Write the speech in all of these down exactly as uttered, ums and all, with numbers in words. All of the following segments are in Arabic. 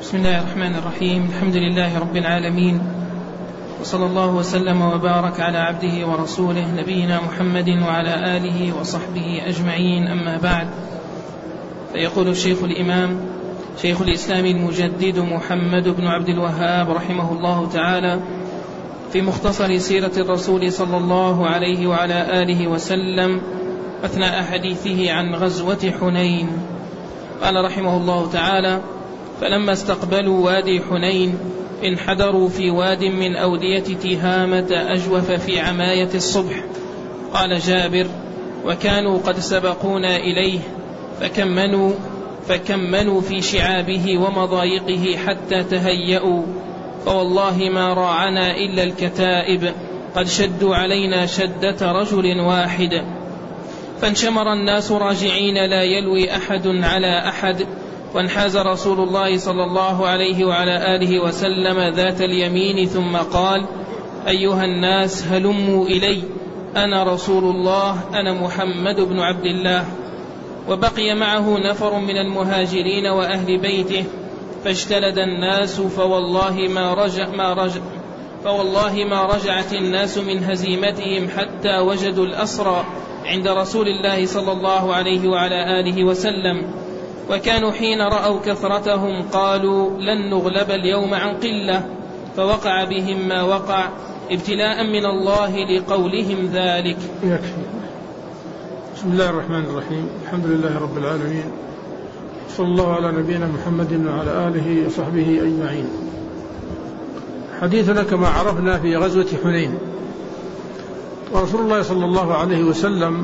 بسم الله الرحمن الرحيم. الحمد لله رب العالمين، وصلى الله وسلم وبارك على عبده ورسوله نبينا محمد وعلى آله وصحبه أجمعين، أما بعد. فيقول الشيخ الإمام شيخ الإسلام المجدد محمد بن عبد الوهاب رحمه الله تعالى في مختصر سيرة الرسول صلى الله عليه وعلى آله وسلم أثناء حديثه عن غزوة حنين، قال رحمه الله تعالى: فلما استقبلوا وادي حنين انحدروا في واد من أودية تهامة أجوف في عماية الصبح. قال جابر: وكانوا قد سبقونا إليه فكمنوا, فكمنوا في شعابه ومضايقه حتى تهيأوا، فوالله ما راعنا إلا الكتائب، قد شدوا علينا شدة رجل واحد. فانشمر الناس راجعين لا يلوي أحد على أحد، وانحاز رسول الله صلى الله عليه وعلى آله وسلم ذات اليمين ثم قال: أيها الناس هلموا إلي، أنا رسول الله، أنا محمد بن عبد الله. وبقي معه نفر من المهاجرين وأهل بيته، فاجتلد الناس، فوالله ما رجع ما رجع فوالله ما رجعت الناس من هزيمتهم حتى وجدوا الأسرى عند رسول الله صلى الله عليه وعلى آله وسلم. وكانوا حين رأوا كثرتهم قالوا: لن نغلب اليوم عن قلة، فوقع بهم ما وقع ابتلاء من الله لقولهم ذلك. يكفي. بسم الله الرحمن الرحيم. الحمد لله رب العالمين، صلى الله على نبينا محمد وعلى آله وصحبه أجمعين. حديثنا كما عرفنا في غزوة حنين، ورسول الله صلى الله عليه وسلم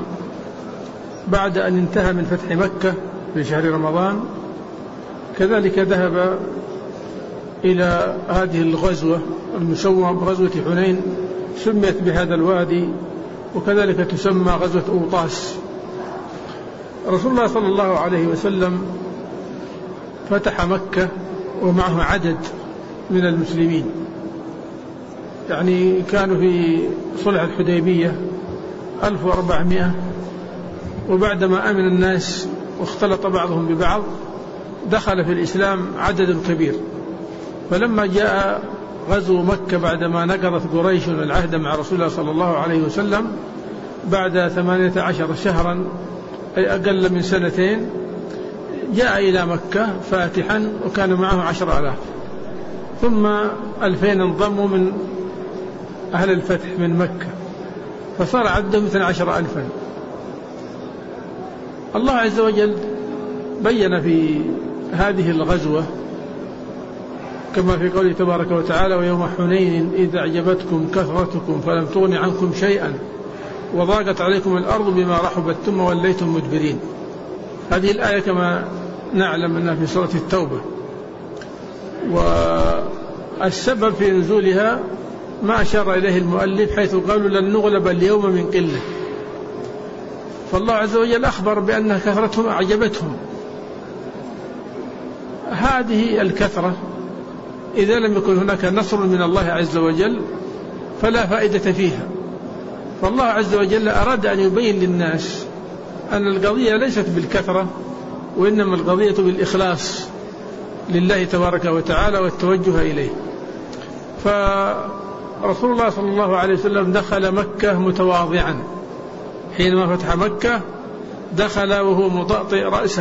بعد أن انتهى من فتح مكة في شهر رمضان كذلك ذهب إلى هذه الغزوة المسمى بغزوة حنين، سميت بهذا الوادي، وكذلك تسمى غزوة أوطاس. رسول الله صلى الله عليه وسلم فتح مكة ومعه عدد من المسلمين، يعني كانوا في صلح الحديبية ألف وأربعمائة، وبعدما آمن الناس واختلط بعضهم ببعض دخل في الإسلام عدد كبير. فلما جاء غزو مكة بعدما نقضت قريش العهد مع رسول الله صلى الله عليه وسلم بعد ثمانية عشر شهرا، أي أقل من سنتين، جاء إلى مكة فاتحا وكان معه عشر آلاف، ثم ألفين انضموا من أهل الفتح من مكة، فصار عدهم اثنى عشر ألفا. الله عز وجل بين في هذه الغزوة كما في قوله تبارك وتعالى: ويوم حنين إذا أعجبتكم كثرتكم فلم تغن عنكم شيئا وضاقت عليكم الأرض بما رحبت ثم وليتم مدبرين. هذه الآية كما نعلم أنها في سورة التوبة، والسبب في نزولها ما أشار إليه المؤلف حيث قالوا: لن نغلب اليوم من قلة. فالله عز وجل أخبر بأن كثرتهم أعجبتهم. هذه الكثرة إذا لم يكن هناك نصر من الله عز وجل فلا فائدة فيها. فالله عز وجل أراد أن يبين للناس أن القضية ليست بالكثرة، وإنما القضية بالإخلاص لله تبارك وتعالى والتوجه إليه. فرسول الله صلى الله عليه وسلم دخل مكة متواضعا، حينما فتح مكة دخل وهو مطأطئ رأسه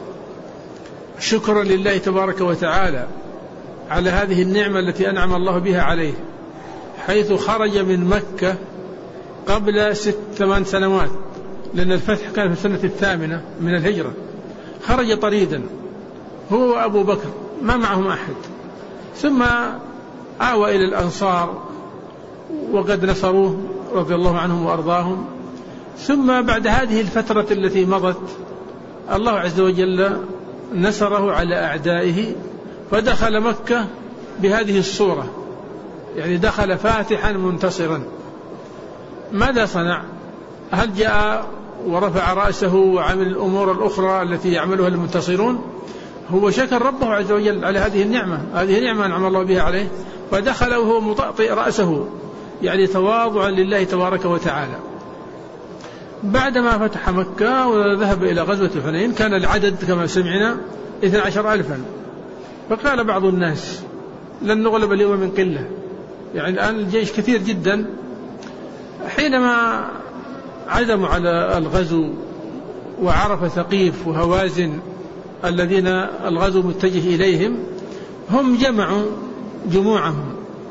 شكرا لله تبارك وتعالى على هذه النعمة التي أنعم الله بها عليه، حيث خرج من مكة قبل ست ثمان سنوات، لأن الفتح كان في السنة الثامنة من الهجرة. خرج طريدا هو وأبو بكر، ما معهم أحد، ثم آوى إلى الأنصار وقد نصروه رضي الله عنهم وأرضاهم. ثم بعد هذه الفترة التي مضت الله عز وجل نصره على أعدائه، فدخل مكة بهذه الصورة، يعني دخل فاتحا منتصرا. ماذا صنع؟ هل جاء ورفع رأسه وعمل الأمور الأخرى التي يعملها المنتصرون؟ هو شكر ربه عز وجل على هذه النعمة، هذه نعمة أنعم الله بها عليه، فدخل وهو مطأطئ رأسه، يعني تواضعا لله تبارك وتعالى. بعدما فتح مكة وذهب إلى غزوة حنين كان العدد كما سمعنا اثنى عشر ألفا، فقال بعض الناس لن نغلب اليوم من قلة، يعني الآن الجيش كثير جدا. حينما عزموا على الغزو وعرف ثقيف وهوازن الذين الغزو متجه إليهم، هم جمعوا جموعهم،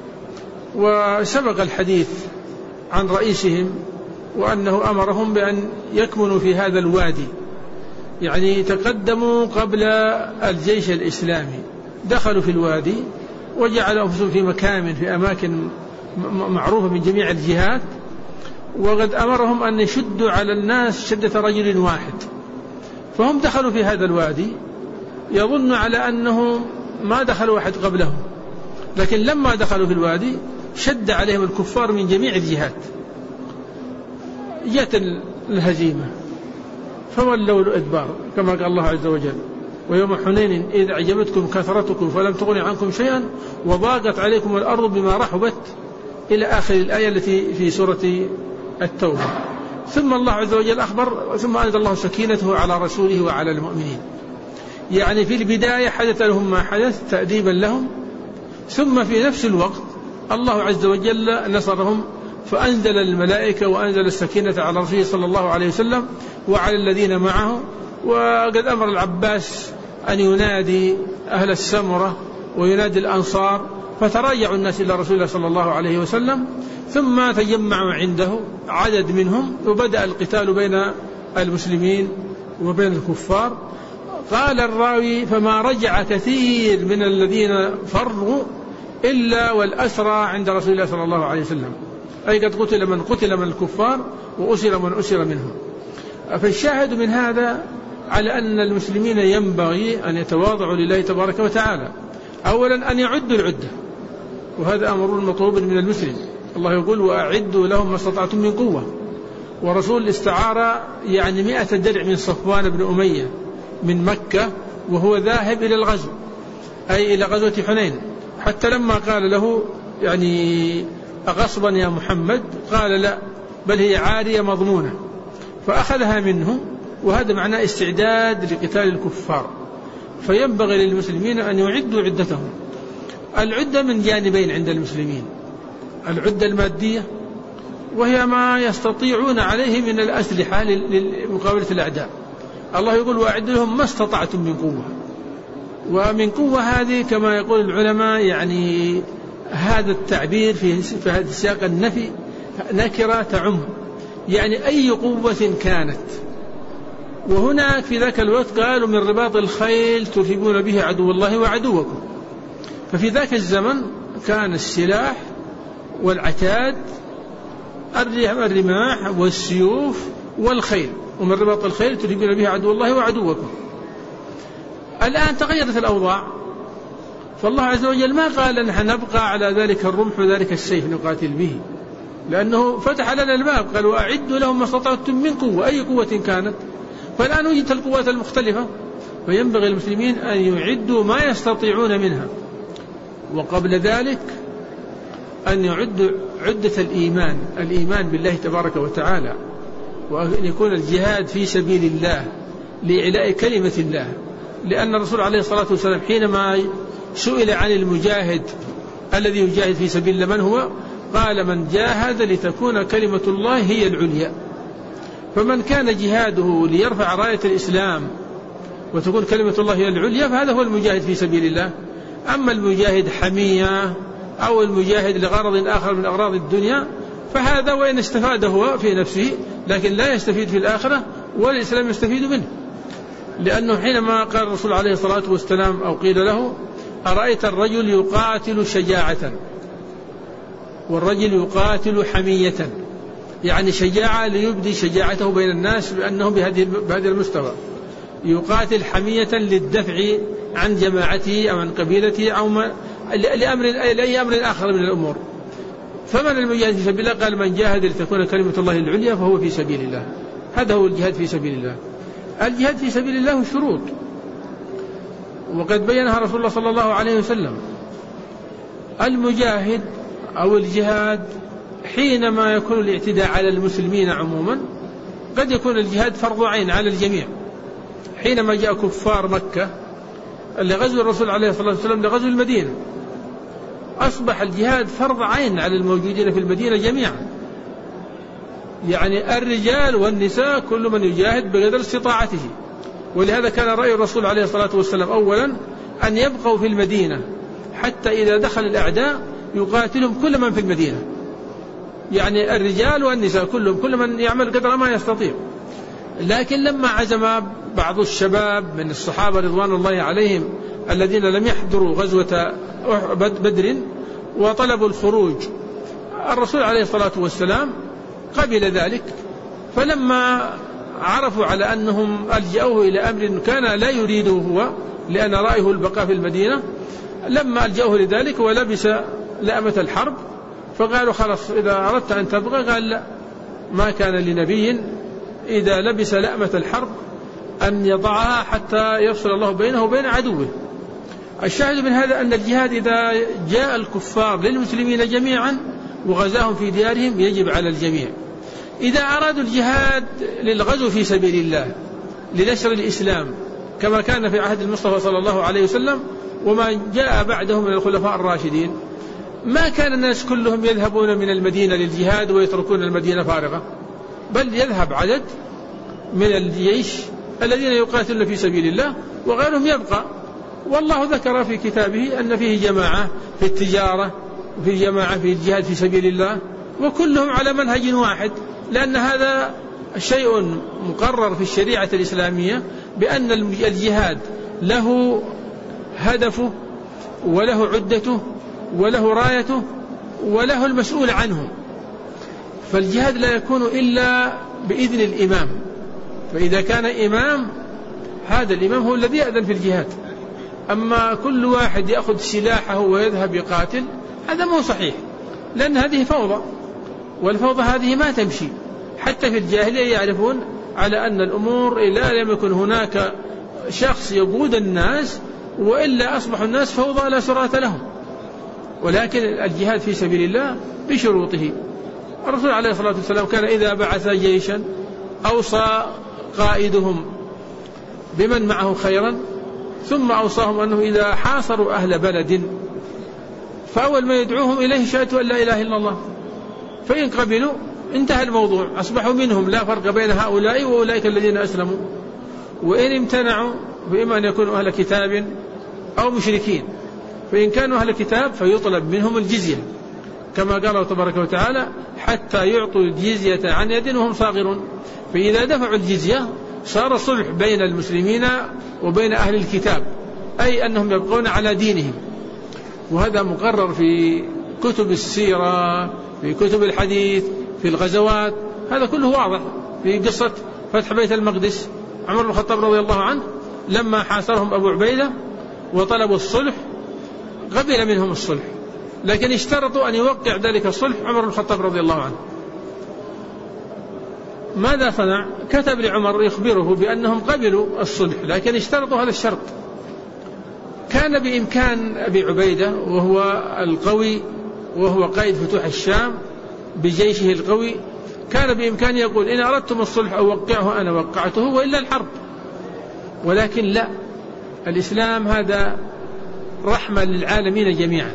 وسبق الحديث عن رئيسهم وأنه أمرهم بأن يكمنوا في هذا الوادي، يعني تقدموا قبل الجيش الإسلامي، دخلوا في الوادي وجعلوا أنفسهم في مكان في أماكن معروفة من جميع الجهات، وقد أمرهم أن يشدوا على الناس شدة رجل واحد. فهم دخلوا في هذا الوادي يظن على أنه ما دخلوا واحد قبلهم، لكن لما دخلوا في الوادي شد عليهم الكفار من جميع الجهات، جاءت الهزيمة فولوا الأدبار كما قال الله عز وجل: ويوم حنين إذ أعجبتكم كثرتكم فلم تغن عنكم شيئا وضاقت عليكم الأرض بما رحبت، إلى آخر الآية التي في سورة التوبة. ثم الله عز وجل أخبر: ثم أنزل الله سكينته على رسوله وعلى المؤمنين. يعني في البداية حدث لهم ما حدث تأديبا لهم، ثم في نفس الوقت الله عز وجل نصرهم فأنزل الملائكة وأنزل السكينة على رسوله صلى الله عليه وسلم وعلى الذين معه. وقد أمر العباس أن ينادي أهل السمرة وينادي الأنصار، فتراجعوا الناس إلى رسول الله صلى الله عليه وسلم، ثم تجمعوا عنده عدد منهم، وبدأ القتال بين المسلمين وبين الكفار. قال الراوي: فما رجع كثير من الذين فروا إلا والأسرى عند رسول الله صلى الله عليه وسلم، أي قد قتل من قتل من الكفار وأسر من أسر منهم. فالشاهد من هذا على أن المسلمين ينبغي أن يتواضعوا لله تبارك وتعالى. أولا أن يعدوا العدة، وهذا أمر مطلوب من المسلم. الله يقول: وأعدوا لهم ما استطعتم من قوة. ورسول استعار يعني مئة درع من صفوان بن أمية من مكة وهو ذاهب إلى الغزو، أي إلى غزوة حنين، حتى لما قال له يعني أغصبا يا محمد قال: لا، بل هي عارية مضمونة، فأخذها منه. وهذا معناه استعداد لقتال الكفار. فينبغي للمسلمين أن يعدوا عدتهم. العدة من جانبين عند المسلمين: العدة المادية، وهي ما يستطيعون عليه من الأسلحة لمقابلة الأعداء. الله يقول: وأعدوا لهم ما استطعتم من قوة. ومن قوة هذه كما يقول العلماء يعني هذا التعبير في هذا السياق النفي نكرة تعم، يعني أي قوة كانت. وهناك في ذاك الوقت قالوا: من رباط الخيل ترهبون به عدو الله وعدوكم. ففي ذاك الزمن كان السلاح والعتاد، الرماح والسيوف والخيل، ومن رباط الخيل ترهبون به عدو الله وعدوكم. الآن تغيرت الأوضاع، فالله عز وجل ما قال نحن نبقى على ذلك الرمح وذلك السيف نقاتل به، لأنه فتح لنا الباب، قال: وأعدوا لهم ما استطعتم من قوة، أي قوة كانت. فالآن وجدت القوات المختلفة، فينبغي المسلمين أن يعدوا ما يستطيعون منها. وقبل ذلك أن يعدوا عدة الإيمان، الإيمان بالله تبارك وتعالى، وأن يكون الجهاد في سبيل الله لإعلاء كلمة الله. لأن الرسول عليه الصلاة والسلام حينما سئل عن المجاهد الذي يجاهد في سبيل الله من هو، قال: من جاهد لتكون كلمة الله هي العليا. فمن كان جهاده ليرفع راية الإسلام وتكون كلمة الله هي العليا فهذا هو المجاهد في سبيل الله. أما المجاهد حمية أو المجاهد لغرض آخر من أغراض الدنيا فهذا وإن استفاد هو في نفسه لكن لا يستفيد في الآخرة والإسلام يستفيد منه. لأنه حينما قال الرسول عليه الصلاة والسلام أو قيل له: أرأيت الرجل يقاتل شجاعة والرجل يقاتل حمية، يعني شجاعة ليبدي شجاعته بين الناس بأنه بهذا المستوى، يقاتل حمية للدفع عن جماعته أو عن قبيلته أو لأمر لأي أمر آخر من الأمور. فمن المجاهد في سبيل الله؟ قال: من جاهد لتكون كلمة الله العليا فهو في سبيل الله. هذا هو الجهاد في سبيل الله. الجهاد في سبيل الله شروط، وقد بينها رسول الله صلى الله عليه وسلم. المجاهد أو الجهاد حينما يكون الاعتداء على المسلمين عموما قد يكون الجهاد فرض عين على الجميع. حينما جاء كفار مكة لغزو الرسول عليه الصلاة والسلام لغزو المدينة، أصبح الجهاد فرض عين على الموجودين في المدينة جميعا، يعني الرجال والنساء كل من يجاهد بقدر استطاعته. ولهذا كان رأي الرسول عليه الصلاة والسلام أولا أن يبقوا في المدينة حتى إذا دخل الأعداء يقاتلهم كل من في المدينة، يعني الرجال والنساء كلهم، كل من يعمل قدر ما يستطيع. لكن لما عزم بعض الشباب من الصحابة رضوان الله عليهم الذين لم يحضروا غزوة بدر وطلبوا الخروج، الرسول عليه الصلاة والسلام قبل ذلك. فلما عرفوا على أنهم ألجأوه إلى أمر كان لا يريده هو لأن رأيه البقاء في المدينة، لما ألجأوه لذلك ولبس لأمة الحرب فقالوا خلاص إذا أردت أن تبقى، قال لا، ما كان لنبي إذا لبس لأمة الحرب أن يضعها حتى يفصل الله بينه وبين عدوه. الشاهد من هذا أن الجهاد إذا جاء الكفار للمسلمين جميعا وغزاهم في ديارهم يجب على الجميع. إذا أرادوا الجهاد للغزو في سبيل الله لنشر الإسلام كما كان في عهد المصطفى صلى الله عليه وسلم وما جاء بعده من الخلفاء الراشدين، ما كان الناس كلهم يذهبون من المدينة للجهاد ويتركون المدينة فارغة، بل يذهب عدد من الجيش الذين يقاتلون في سبيل الله وغيرهم يبقى. والله ذكر في كتابه أن فيه جماعة في التجارة وفي جماعة في الجهاد في سبيل الله، وكلهم على منهج واحد، لأن هذا شيء مقرر في الشريعة الإسلامية بأن الجهاد له هدفه وله عدته وله رايته وله المسؤول عنه. فالجهاد لا يكون إلا بإذن الإمام، فإذا كان إمام هذا الإمام هو الذي يأذن في الجهاد. أما كل واحد يأخذ سلاحه ويذهب يقاتل هذا مو صحيح، لأن هذه فوضى، والفوضى هذه ما تمشي. حتى في الجاهلية يعرفون على أن الأمور إلا لم يكن هناك شخص يقود الناس وإلا أصبح الناس فوضى لا سراة لهم. ولكن الجهاد في سبيل الله بشروطه. الرسول عليه الصلاة والسلام كان إذا بعث جيشا أوصى قائدهم بمن معه خيرا، ثم أوصاهم أنه إذا حاصروا أهل بلد فأول ما يدعوهم إليه شهادة أن لا إله إلا الله، فإن قبلوا انتهى الموضوع، أصبحوا منهم، لا فرق بين هؤلاء وأولئك الذين أسلموا. وإن امتنعوا فإما أن يكونوا أهل كتاب أو مشركين، فإن كانوا أهل كتاب فيطلب منهم الجزية كما قال الله تبارك وتعالى حتى يعطوا الجزية عن يد وهم صاغرون. فإذا دفعوا الجزية صار صلح بين المسلمين وبين أهل الكتاب، أي أنهم يبقون على دينهم. وهذا مقرر في كتب السيرة، في كتب الحديث، في الغزوات، هذا كله واضح. في قصة فتح بيت المقدس عمر بن الخطاب رضي الله عنه لما حاصرهم أبو عبيدة وطلبوا الصلح قبل منهم الصلح، لكن اشترطوا أن يوقع ذلك الصلح عمر بن الخطاب رضي الله عنه. ماذا صنع؟ كتب لعمر يخبره بأنهم قبلوا الصلح، لكن اشترطوا هذا الشرط. كان بإمكان أبي عبيدة وهو القوي وهو قائد فتوح الشام بجيشه القوي، كان بإمكان يقول إن أردتم الصلح أوقعه أنا وقعته وإلا الحرب. ولكن لا، الإسلام هذا رحمة للعالمين جميعا.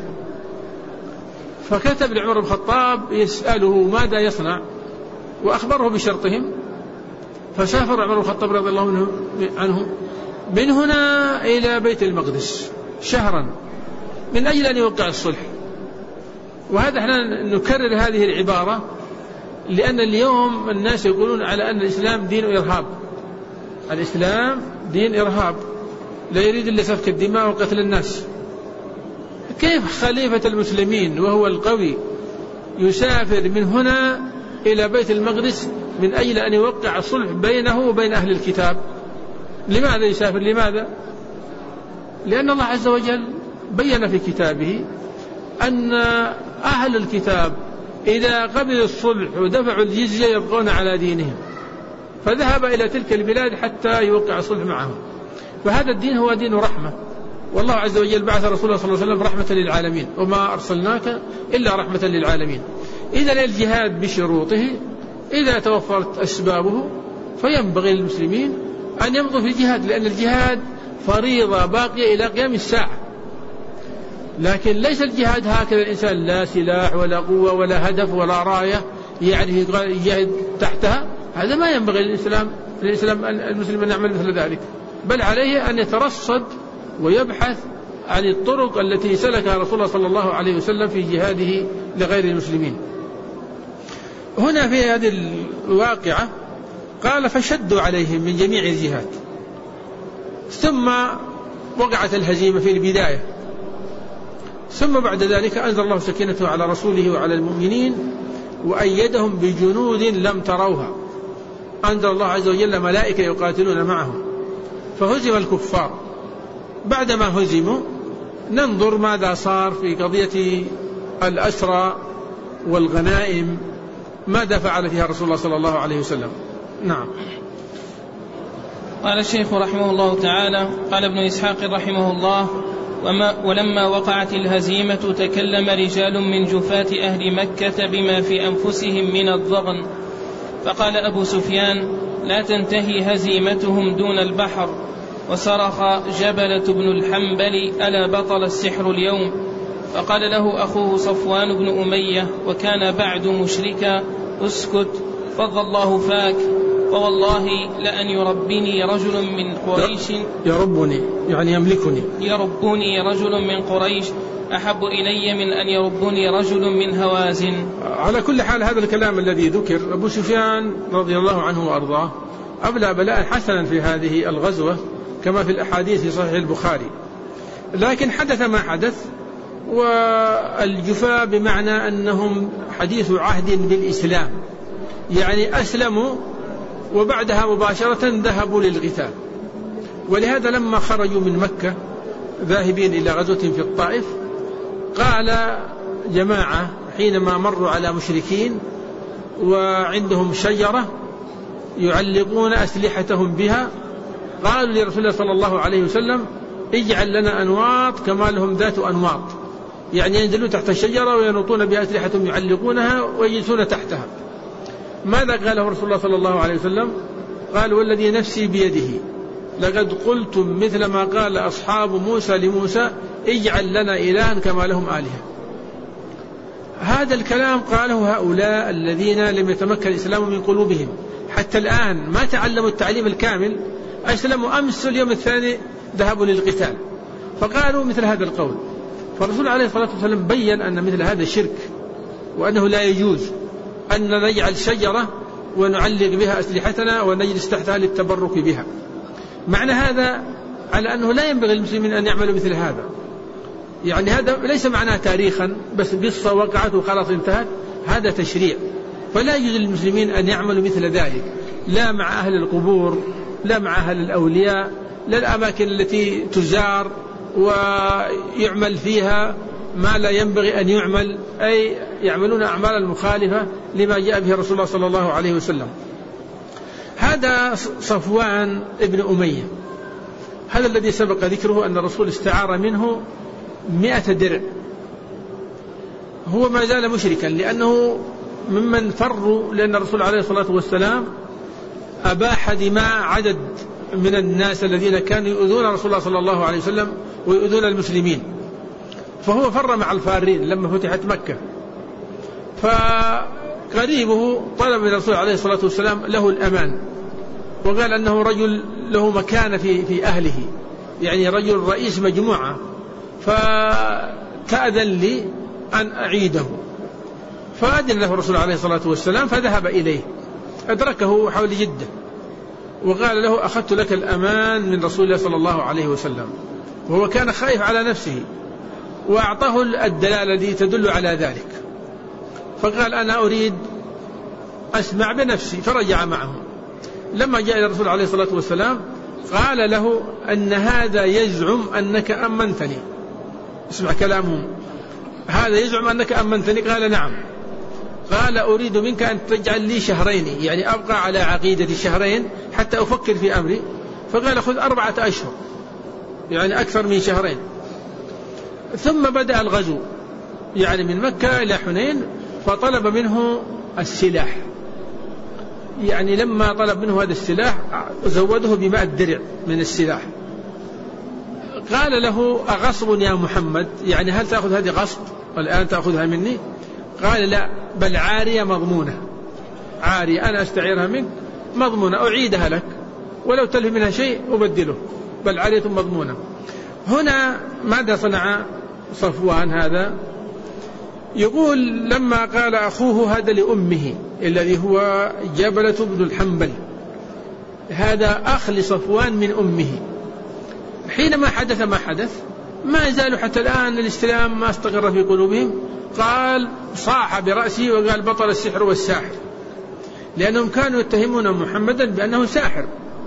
فكتب لعمر بن الخطاب يسأله ماذا يصنع وأخبره بشرطهم. فسافر عمر بن الخطاب رضي الله عنه من هنا إلى بيت المقدس شهرا من أجل أن يوقع الصلح. وهذا احنا نكرر هذه العبارة لأن اليوم الناس يقولون على أن الإسلام دين إرهاب. الإسلام دين إرهاب لا يريد إلا سفك الدماء وقتل الناس. كيف خليفة المسلمين وهو القوي يسافر من هنا إلى بيت المقدس من أجل أن يوقع الصلح بينه وبين أهل الكتاب؟ لماذا يسافر؟ لماذا؟ لأن الله عز وجل بيّن في كتابه أن أهل الكتاب إذا قبلوا الصلح ودفعوا الجزية يبقون على دينهم، فذهب إلى تلك البلاد حتى يوقع الصلح معهم. فهذا الدين هو دين رحمة، والله عز وجل بعث رسوله صلى الله عليه وسلم رحمة للعالمين وما أرسلناك إلا رحمة للعالمين. إذا الجهاد بشروطه إذا توفرت أسبابه فينبغي للمسلمين أن يمضوا في الجهاد، لأن الجهاد فريضة باقية إلى قيام الساعة. لكن ليس الجهاد هكذا الإنسان لا سلاح ولا قوة ولا هدف ولا راية يعني يجاهد تحتها، هذا ما ينبغي للإسلام للإسلام المسلم أن يعمل مثل ذلك، بل عليه أن يترصد ويبحث عن الطرق التي سلكها رسول الله صلى الله عليه وسلم في جهاده لغير المسلمين. هنا في هذه الواقعة قال فشدوا عليهم من جميع الجهات، ثم وقعت الهزيمة في البداية، ثم بعد ذلك أنزل الله سكينته على رسوله وعلى المؤمنين وأيدهم بجنود لم تروها، أنزل الله عز وجل ملائكة يقاتلون معهم فهزم الكفار. بعدما هزموا ننظر ماذا صار في قضية الأسرى والغنائم، ماذا فعل فيها رسول الله صلى الله عليه وسلم. نعم. قال الشيخ رحمه الله تعالى قال ابن إسحاق رحمه الله وما ولما وقعت الهزيمة تكلم رجال من جفاة أهل مكة بما في أنفسهم من الضغن، فقال أبو سفيان لا تنتهي هزيمتهم دون البحر. وصرخ جبلة بن الحنبل ألا بطل السحر اليوم؟ فقال له أخوه صفوان بن أمية وكان بعد مشركا اسكت فض الله فاك، فوالله لأن يربني رجل من قريش يربني يعني يملكني يربني رجل من قريش أحب إلي من أن يربني رجل من هوازن. على كل حال هذا الكلام الذي ذكر أبو سفيان رضي الله عنه وأرضاه أبلى بلاء حسنا في هذه الغزوة كما في الأحاديث في صحيح البخاري، لكن حدث ما حدث. والجفاء بمعنى أنهم حديث عهد بالإسلام، يعني أسلموا وبعدها مباشرة ذهبوا للقتال. ولهذا لما خرجوا من مكة ذاهبين إلى غزوة في الطائف قال جماعة حينما مروا على مشركين وعندهم شجرة يعلقون أسلحتهم بها، قالوا لرسول الله صلى الله عليه وسلم اجعل لنا أنواط كما لهم ذات أنواط، يعني ينزلون تحت الشجرة وينوطون بها أسلحتهم يعلقونها ويجلسون تحتها. ماذا قاله رسول الله صلى الله عليه وسلم؟ قال والذي نفسي بيده لقد قلتم مثل ما قال أصحاب موسى لموسى اجعل لنا إلها كما لهم آلهة. هذا الكلام قاله هؤلاء الذين لم يتمكن الإسلام من قلوبهم حتى الآن، ما تعلموا التعليم الكامل، أسلموا أمس اليوم الثاني ذهبوا للقتال، فقالوا مثل هذا القول. فالرسول عليه الصلاة والسلام بيّن أن مثل هذا شرك، وأنه لا يجوز أن نجعل شجرة ونعلق بها أسلحتنا ونجلس تحتها للتبرك بها. معنى هذا على أنه لا ينبغي للمسلمين أن يعملوا مثل هذا، يعني هذا ليس معناه تاريخا بس قصة وقعت وخلاص انتهت، هذا تشريع، فلا يجوز للمسلمين أن يعملوا مثل ذلك، لا مع أهل القبور، لا مع أهل الأولياء، لا الأماكن التي تزار ويعمل فيها ما لا ينبغي أن يعمل، أي يعملون أعمالا مخالفة لما جاء به رسول الله صلى الله عليه وسلم. هذا صفوان ابن أمية، هذا الذي سبق ذكره أن الرسول استعار منه مئة درع. هو ما زال مشركا لأنه ممن فروا، لأن الرسول عليه الصلاة والسلام أباح دماء عدد من الناس الذين كانوا يؤذون رسول الله صلى الله عليه وسلم ويؤذون المسلمين، فهو فر مع الفارين لما فتحت مكة. فقريبه طلب من الرسول عليه الصلاة والسلام له الأمان، وقال أنه رجل له مكانة في, في أهله، يعني رجل رئيس مجموعة، فتأذن لي أن أعيده. فأذن له الرسول عليه الصلاة والسلام فذهب إليه، أدركه حول جدة وقال له أخذت لك الأمان من رسول الله صلى الله عليه وسلم، وهو كان خائف على نفسه، وأعطاه الدلالة التي تدل على ذلك، فقال أنا أريد أسمع بنفسي، فرجع معه. لما جاء إلى الرسول عليه الصلاة والسلام قال له أن هذا يزعم أنك أمنتني، اسمع كلامهم، هذا يزعم أنك أمنتني. قال نعم. قال أريد منك أن تجعل لي شهرين، يعني أبقى على عقيدة شهرين حتى أفكر في أمري. فقال خذ أربعة أشهر، يعني أكثر من شهرين. ثم بدأ الغزو، يعني من مكة إلى حنين، فطلب منه السلاح، يعني لما طلب منه هذا السلاح زوده بمائة درع من السلاح، قال له أغصب يا محمد، يعني هل تأخذ هذه غصب والآن تأخذها مني؟ قال لا، بل عارية مضمونة، عارية أنا أستعيرها منك مضمونة أعيدها لك، ولو تلف منها شيء أبدله، بل عارية مضمونة. هنا ماذا صنع صفوان هذا؟ يقول لما قال أخوه هذا لأمه الذي هو جبلة بن الحنبل، هذا أخ لصفوان من أمه، حينما حدث ما حدث ما زالوا حتى الآن الإسلام ما استقر في قلوبهم، قال صاح برأسه وقال بطل السحر والساحر، لأنهم كانوا يتهمون محمدا بأنه ساحر،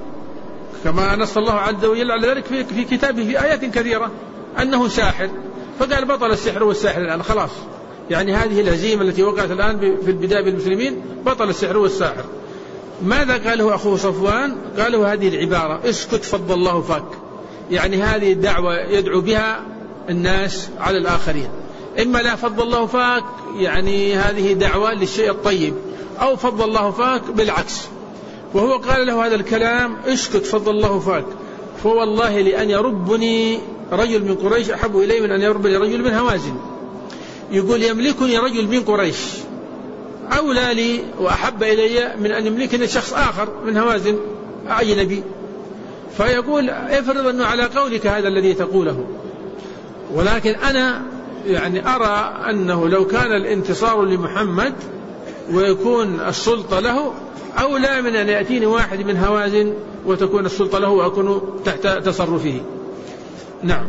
كما نص الله عز وجل على ذلك في كتابه في آيات كثيرة أنه ساحر، فقال بطل السحر والساحر الآن خلاص، يعني هذه الهزيمة التي وقعت الآن في البداية بالمسلمين بطل السحر والساحر. ماذا قاله أخوه صفوان؟ قاله هذه العبارة اسكت فضل الله فاك، يعني هذه الدعوة يدعو بها الناس على الآخرين، إما لا فضل الله فاك يعني هذه دعوة للشيء الطيب، أو فضل الله فاك بالعكس، وهو قال له هذا الكلام اسكت فضل الله فاك، فوالله لأن يربني رجل من قريش أحب إلي من أن يربني رجل من هوازن. يقول يملكني رجل من قريش أولى لي وأحب إلي من أن يملكني شخص آخر من هوازن أجنبي. فيقول افرض أنه على قولك هذا الذي تقوله، ولكن أنا يعني أرى أنه لو كان الانتصار لمحمد ويكون السلطة له أولى من أن يأتيني واحد من هوازن وتكون السلطة له وأكون تحت تصرفه. نعم.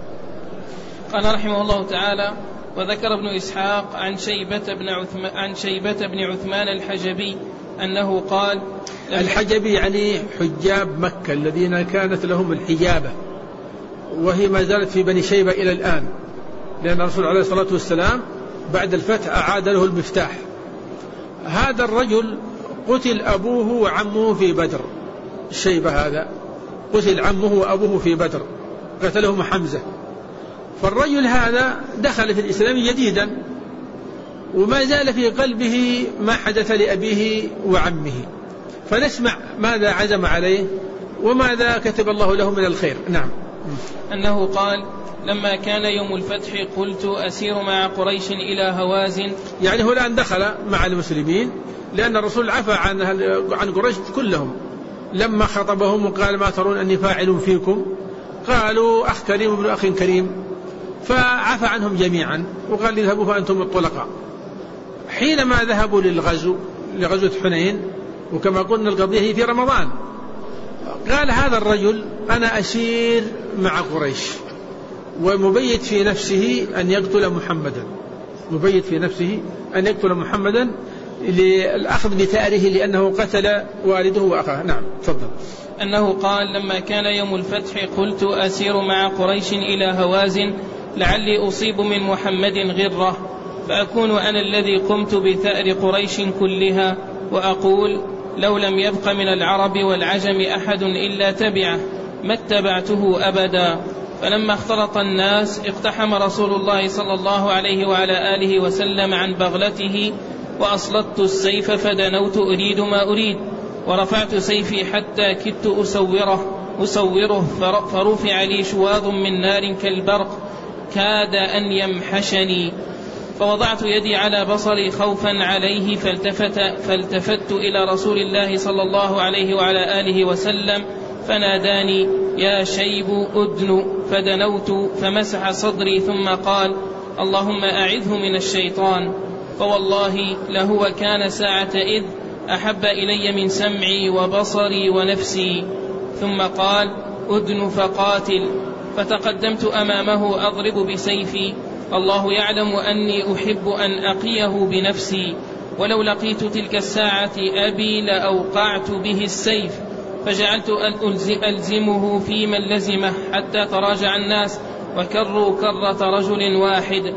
قال رحمه الله تعالى: وذكر ابن إسحاق عن شيبة بن عثمان, عن شيبة بن عثمان الحجبي أنه قال: الحجبي يعني حجاب مكة الذين كانت لهم الحجابة، وهي ما زالت في بني شيبة إلى الآن، لأن الرسول عليه الصلاة والسلام بعد الفتح أعاد له المفتاح. هذا الرجل قتل أبوه وعمه في بدر، الشيبة هذا قتل عمه وأبوه في بدر، قتلهم حمزة. فالرجل هذا دخل في الإسلام جديدا وما زال في قلبه ما حدث لأبيه وعمه، فنسمع ماذا عزم عليه وماذا كتب الله له من الخير. نعم. أنه قال: لما كان يوم الفتح قلت أسير مع قريش إلى هوازن، يعني هو الآن دخل مع المسلمين لأن الرسول عفى عن عن قريش كلهم، لما خطبهم وقال ما ترون أني فاعل فيكم، قالوا أخ كريم ابن أخ كريم، فعفى عنهم جميعا وقال اذهبوا فأنتم الطلقاء. حينما ذهبوا للغزو لغزوة حنين، وكما قلنا القضية هي في رمضان، قال هذا الرجل أنا أسير مع قريش ومبيت في نفسه أن يقتل محمدا، مبيت في نفسه أن يقتل محمدا للأخذ بثأره لأنه قتل والده وأخاه. نعم تفضل. أنه قال: لما كان يوم الفتح قلت أسير مع قريش إلى هوازن لعلي أصيب من محمد غرة، فأكون أنا الذي قمت بثأر قريش كلها، وأقول لو لم يبق من العرب والعجم أحد إلا تبعه ما اتبعته أبدا. فلما اختلط الناس اقتحم رسول الله صلى الله عليه وعلى آله وسلم عن بغلته، وأسلطت السيف فدنوت أريد ما أريد، ورفعت سيفي حتى كدت أسوره, أسوره فرفع لي شواظ من نار كالبرق كاد أن يمحشني، فوضعت يدي على بصري خوفا عليه، فالتفت, فالتفت إلى رسول الله صلى الله عليه وعلى آله وسلم فناداني: يا شيب أدن، فدنوت فمسح صدري ثم قال: اللهم أعذه من الشيطان، فوالله لهو كان ساعة إذ أحب إلي من سمعي وبصري ونفسي. ثم قال: أدن فقاتل، فتقدمت أمامه أضرب بسيفي، الله يعلم أني أحب أن أقيه بنفسي، ولو لقيت تلك الساعة أبي لأوقعت به السيف، فجعلت ألزمه في من لزمه حتى تراجع الناس وكروا كرة رجل واحد.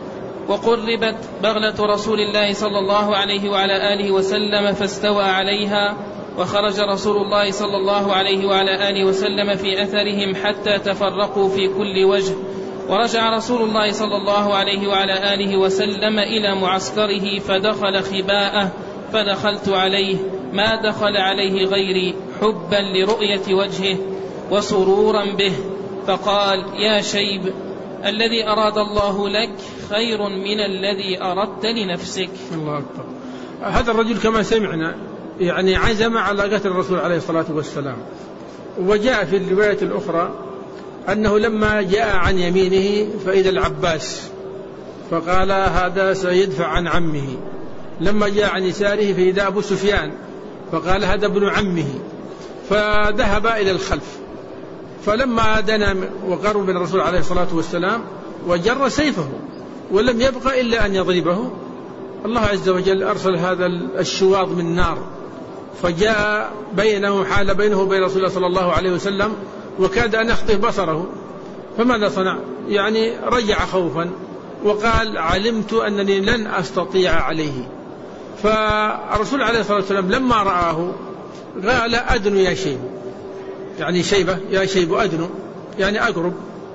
وقربت بغلة رسول الله صلى الله عليه وعلى آله وسلم فاستوى عليها، وخرج رسول الله صلى الله عليه وعلى آله وسلم في أثرهم حتى تفرقوا في كل وجه. ورجع رسول الله صلى الله عليه وعلى آله وسلم إلى معسكره فدخل خباءه، فدخلت عليه ما دخل عليه غيري حبا لرؤية وجهه وسرورا به، فقال: يا شيب، الذي أراد الله لك خير من الذي أردت لنفسك. الله أكبر. هذا الرجل كما سمعنا يعني عزم على قتل الرسول عليه الصلاة والسلام. وجاء في الرواية الأخرى أنه لما جاء عن يمينه فإذا العباس، فقال: هذا سيدفع عن عمه. لما جاء عن يساره فإذا أبو سفيان، فقال: هذا ابن عمه. فذهب إلى الخلف، فلما دنا وقرب من الرسول عليه الصلاة والسلام وجر سيفه ولم يبقى إلا أن يضربه، الله عز وجل أرسل هذا الشواظ من نار، فجاء بينه حال بينه وبين رسول الله صلى الله عليه وسلم، وكاد أن يخطف بصره. فماذا صنع؟ يعني رجع خوفا وقال: علمت أنني لن أستطيع عليه. فالرسول عليه الصلاة والسلام لما رآه قال: أدن يا شيب، يعني شيبة، يا شيب أدن، يعني أقرب.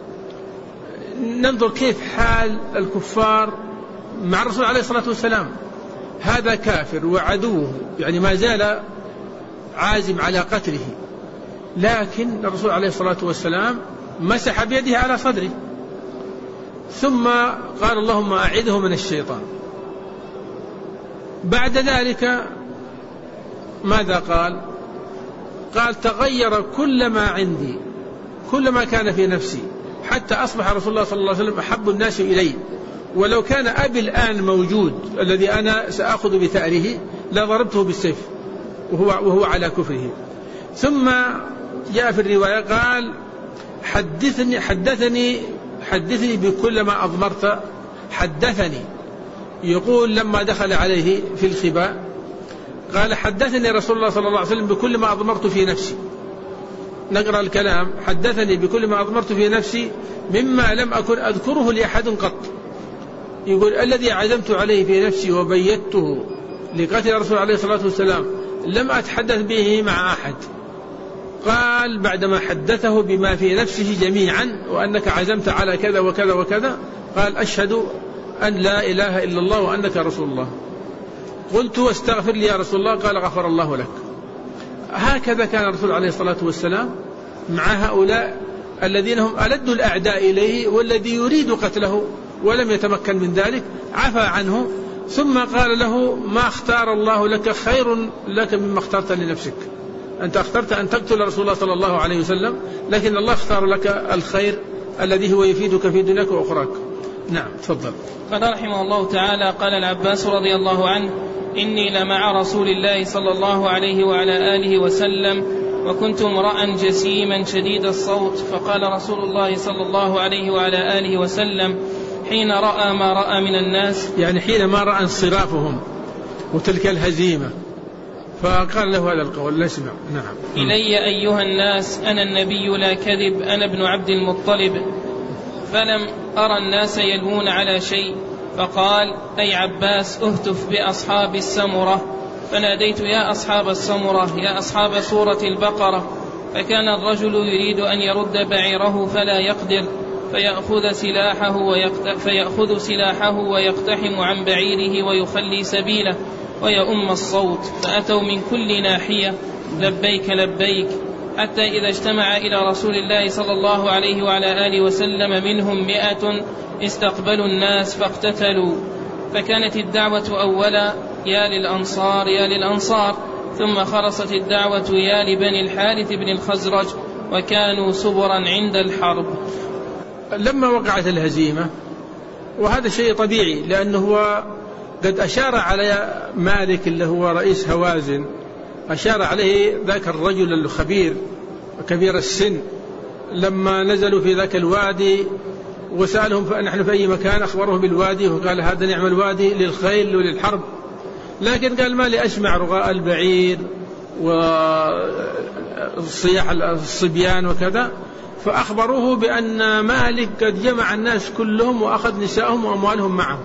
ننظر كيف حال الكفار مع الرسول عليه الصلاة والسلام. هذا كافر وعدوه، يعني ما زال عازم على قتله، لكن الرسول عليه الصلاة والسلام مسح بيده على صدره، ثم قال: اللهم أعذه من الشيطان. بعد ذلك ماذا قال؟ قال: تغير كل ما عندي، كل ما كان في نفسي، حتى أصبح رسول الله صلى الله عليه وسلم أحب الناس إلي، ولو كان أبي الآن موجود الذي أنا سأخذ بثأره لضربته بالسيف وهو, وهو على كفره. ثم جاء في الرواية قال: حدثني حدثني حدثني بكل ما أضمرت. حدثني، يقول لما دخل عليه في الخباء قال: حدثني رسول الله صلى الله عليه وسلم بكل ما أضمرت في نفسي. نقرأ الكلام: حدثني بكل ما أضمرت في نفسي مما لم أكن أذكره لأحد قط. يقول: الذي عزمت عليه في نفسي وبيته لقتل الرسول عليه الصلاة والسلام لم أتحدث به مع أحد. قال بعدما حدثه بما في نفسه جميعا وأنك عزمت على كذا وكذا وكذا، قال: أشهد أن لا إله إلا الله وأنك رسول الله. قلت: واستغفر لي يا رسول الله. قال: غفر الله لك. هكذا كان الرسول عليه الصلاة والسلام مع هؤلاء الذين هم ألد الأعداء إليه، والذي يريد قتله ولم يتمكن من ذلك عفى عنه، ثم قال له: ما اختار الله لك خير لك مما اخترت لنفسك. أنت اخترت أن تقتل رسول الله صلى الله عليه وسلم، لكن الله اختار لك الخير الذي هو يفيدك في دنياك وأخراك. نعم، تفضل. قال رحمه الله تعالى: قال العباس رضي الله عنه: إني لمع رسول الله صلى الله عليه وعلى آله وسلم، وكنت امرأ جسيما شديد الصوت، فقال رسول الله صلى الله عليه وعلى آله وسلم حين رأى ما رأى من الناس، يعني حين ما رأى انصرافهم وتلك الهزيمة، فقال له هذا القول: لا اسمع. نعم. إلي أيها الناس، أنا النبي لا كذب، أنا ابن عبد المطلب. فلم أرى الناس يلوون على شيء، فقال: أي عباس، اهتف بأصحاب السمرة. فناديت: يا أصحاب السمرة، يا أصحاب سورة البقرة. فكان الرجل يريد أن يرد بعيره فلا يقدر، فيأخذ سلاحه, فيأخذ سلاحه ويقتحم عن بعيره ويخلي سبيله ويؤم الصوت، فأتوا من كل ناحية: لبيك لبيك، حتى إذا اجتمع إلى رسول الله صلى الله عليه وعلى آله وسلم منهم مئة استقبلوا الناس فاقتتلوا. فكانت الدعوة أولا: يا للأنصار يا للأنصار، ثم خرصت الدعوة: يا لبني الحارث بن الخزرج، وكانوا سبرا عند الحرب. لما وقعت الهزيمة، وهذا شيء طبيعي لأنه هو قد أشار على مالك اللي هو رئيس هوازن، أشار عليه ذاك الرجل الخبير كبير السن، لما نزلوا في ذاك الوادي وسألهم فنحن في أي مكان، أخبره بالوادي، وقال: هذا نعم الوادي للخيل وللحرب. لكن قال: ما لي أسمع رغاء البعير وصياح الصبيان وكذا. فأخبروه بأن مالك قد جمع الناس كلهم وأخذ نساءهم وأموالهم معهم.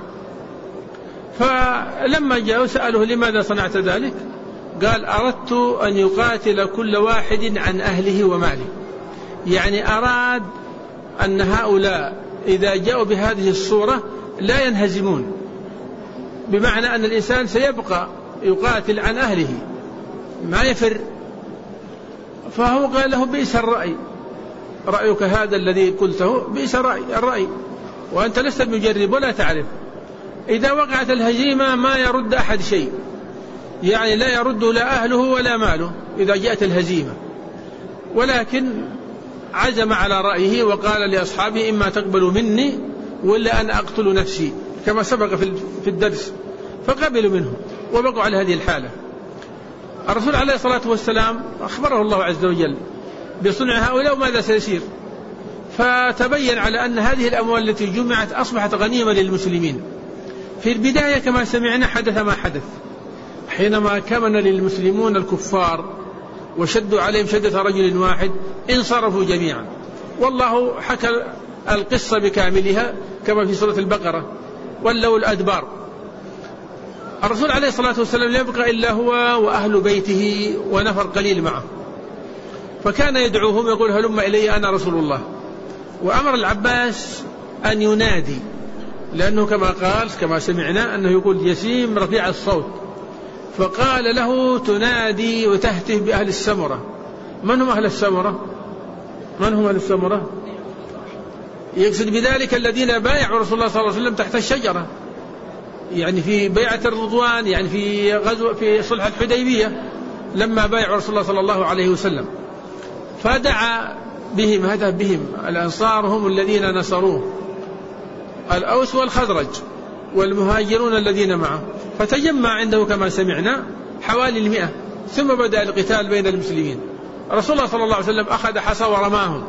فلما جاءوا سألوه: لماذا صنعت ذلك؟ قال: أردت أن يقاتل كل واحد عن أهله وماله. يعني أراد أن هؤلاء إذا جاءوا بهذه الصورة لا ينهزمون، بمعنى أن الإنسان سيبقى يقاتل عن أهله ما يفر. فهو قال له: بئس الرأي، رأيك هذا الذي قلته بئس الرأي, الرأي وأنت لست مجرب ولا تعرف. إذا وقعت الهزيمة ما يرد أحد شيء، يعني لا يرد لا أهله ولا ماله إذا جاءت الهزيمة، ولكن عزم على رأيه وقال لأصحابه إما تقبلوا مني ولا أنا أقتل نفسي كما سبق في الدرس، فقبلوا منه وبقوا على هذه الحالة. الرسول عليه الصلاة والسلام أخبره الله عز وجل بصنع هؤلاء وماذا سيصير، فتبين على أن هذه الأموال التي جمعت أصبحت غنيمة للمسلمين. في البداية كما سمعنا حدث ما حدث، حينما كمن للمسلمون الكفار وشدوا عليهم شدة رجل واحد انصرفوا جميعا، والله حكى القصة بكاملها كما في سورة البقرة، ولوا الأدبار. الرسول عليه الصلاة والسلام لا يبقى إلا هو وأهل بيته ونفر قليل معه، فكان يدعوهم يقول هلم إلي أنا رسول الله. وأمر العباس أن ينادي، لأنه كما قال كما سمعنا أنه يقول جسيم رفيع الصوت، فقال له تنادي وتهتف بأهل السمرة. من هم أهل السمرة؟ من هم أهل السمرة؟ يقصد بذلك الذين بايعوا رسول الله صلى الله عليه وسلم تحت الشجرة، يعني في بيعة الرضوان، يعني في غزو في صلح الحديبية لما بايعوا رسول الله صلى الله عليه وسلم. فدعا بهم، هدف بهم الأنصار هم الذين نصروه، الأوس والخزرج والمهاجرون الذين معه، فتجمع عنده كما سمعنا حوالي المئة، ثم بدأ القتال بين المسلمين. رسول الله صلى الله عليه وسلم أخذ حصى ورماهم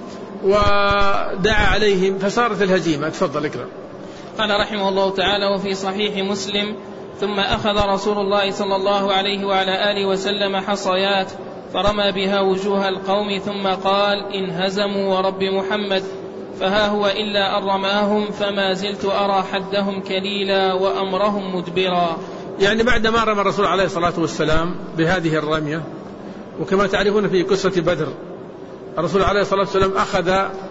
ودعا عليهم فصارت الهزيمة. تفضل اقرأ. قال رحمه الله تعالى: وفي صحيح مسلم: ثم أخذ رسول الله صلى الله عليه وعلى آله وسلم حصيات فرمى بها وجوه القوم ثم قال: إن هزموا ورب محمد فها هو إلا أن رماهم فما زلت أرى حدهم كليلا وأمرهم مدبرا. يعني بعد ما رمى الرسول عليه الصلاة والسلام بهذه الرمية، وكما تعرفون في قصة بدر الرسول عليه الصلاة والسلام أخذ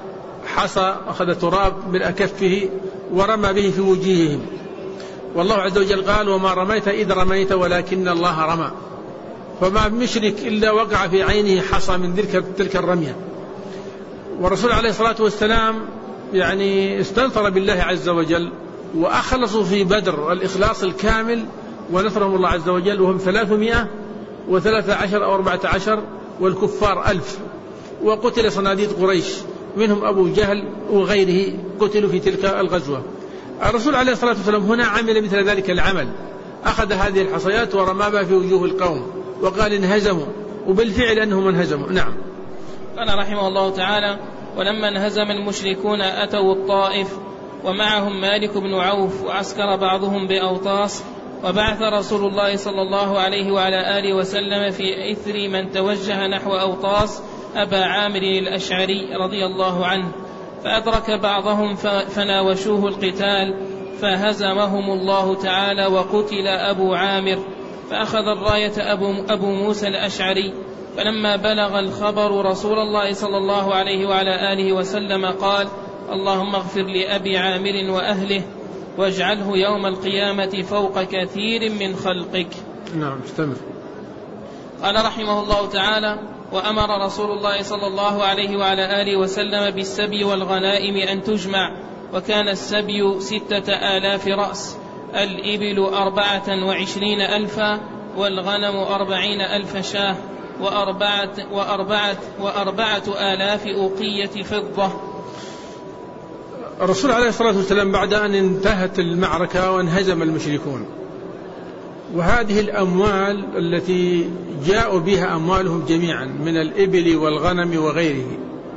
حصى، أخذ تراب من أكفه ورمى به في وجوههم، والله عز وجل قال: وما رميت إذ رميت ولكن الله رمى. فما مشرك إلا وقع في عينه حصى من تلك الرمية. والرسول عليه الصلاة والسلام يعني استنصر بالله عز وجل وأخلصوا في بدر الإخلاص الكامل، ونصرهم الله عز وجل وهم ثلاثمائة وثلاثة عشر أو أربعة عشر والكفار ألف، وقتل صناديد قريش منهم أبو جهل وغيره قتلوا في تلك الغزوة. الرسول عليه الصلاة والسلام هنا عمل مثل ذلك العمل، أخذ هذه الحصيات ورمى بها في وجوه القوم وقال انهزموا، وبالفعل أنهم انهزموا. نعم. قال رحمه الله تعالى: ولما انهزم المشركون أتوا الطائف ومعهم مالك بن عوف وعسكر بعضهم بأوطاس، وبعث رسول الله صلى الله عليه وعلى آله وسلم في إثر من توجه نحو أوطاس أبا عامر الأشعري رضي الله عنه، فأدرك بعضهم فناوشوه القتال فهزمهم الله تعالى وقتل أبو عامر، فأخذ الراية أبو, أبو موسى الأشعري. فلما بلغ الخبر رسول الله صلى الله عليه وعلى آله وسلم قال: اللهم اغفر لأبي عامر وأهله واجعله يوم القيامة فوق كثير من خلقك. نعم استمر. قال رحمه الله تعالى: وأمر رسول الله صلى الله عليه وعلى آله وسلم بالسبي والغنائم أن تجمع، وكان السبي ستة آلاف رأس، الإبل أربعة وعشرين ألفا، والغنم أربعين ألف شاه، وأربعة, وأربعة, وأربعة آلاف أوقية فضة. الرسول عليه الصلاة والسلام بعد أن انتهت المعركة وانهزم المشركون، وهذه الأموال التي جاءوا بها أموالهم جميعا من الإبل والغنم وغيره،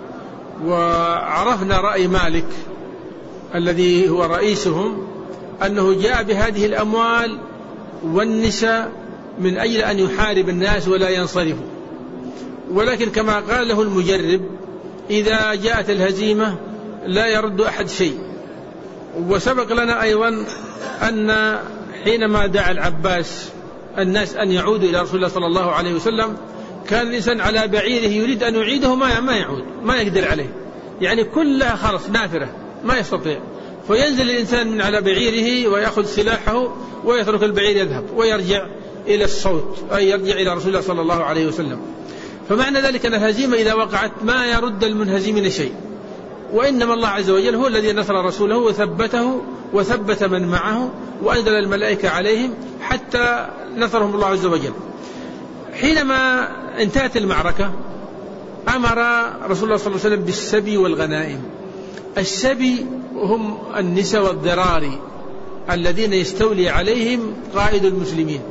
وعرفنا رأي مالك الذي هو رئيسهم أنه جاء بهذه الأموال والنساء من أجل أن يحارب الناس ولا ينصرفوا، ولكن كما قال له المجرب: إذا جاءت الهزيمة لا يرد أحد شيء. وسبق لنا أيضا أن حينما دعا العباس الناس أن يعودوا إلى رسول الله صلى الله عليه وسلم، كان الإنسان على بعيره يريد أن يعيده ما يعود، ما يقدر عليه، يعني كلها خلص نافرة ما يستطيع، فينزل الإنسان من على بعيره ويأخذ سلاحه ويترك البعير يذهب ويرجع إلى الصوت، أي يرجع إلى رسول الله صلى الله عليه وسلم. فمعنى ذلك أن الهزيمة إذا وقعت ما يرد المنهزمين شيء، وإنما الله عز وجل هو الذي نصر رسوله وثبته وثبت من معه وأنزل الملائكة عليهم حتى نصرهم الله عز وجل. حينما انتهت المعركة أمر رسول الله صلى الله عليه وسلم بالسبي والغنائم. السبي هم النساء والذراري الذين يستولي عليهم قائد المسلمين،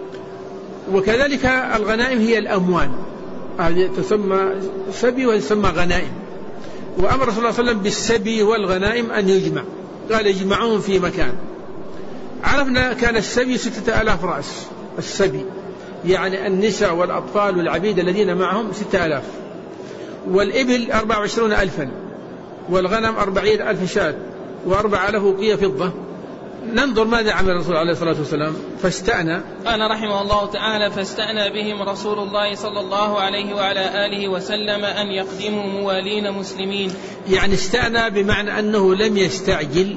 وكذلك الغنائم هي الأموال، هذه تسمى سبي وتسمى غنائم. وأمر رسول الله صلى الله عليه وسلم بالسبي والغنائم أن يجمع، قال يجمعون في مكان. عرفنا كان السبي ستة آلاف رأس، السبي يعني النساء والأطفال والعبيد الذين معهم ستة آلاف، والإبل أربعة وعشرون ألفا، والغنم أربعين ألف شاة، وأربع آلاف وقية فضة. ننظر ماذا عمل الرسول عليه الصلاة والسلام. فاستأنى، قال رحمه الله تعالى: فاستأنى بهم رسول الله صلى الله عليه وعلى آله وسلم أن يقدموا موالين مسلمين. يعني استأنى بمعنى أنه لم يستعجل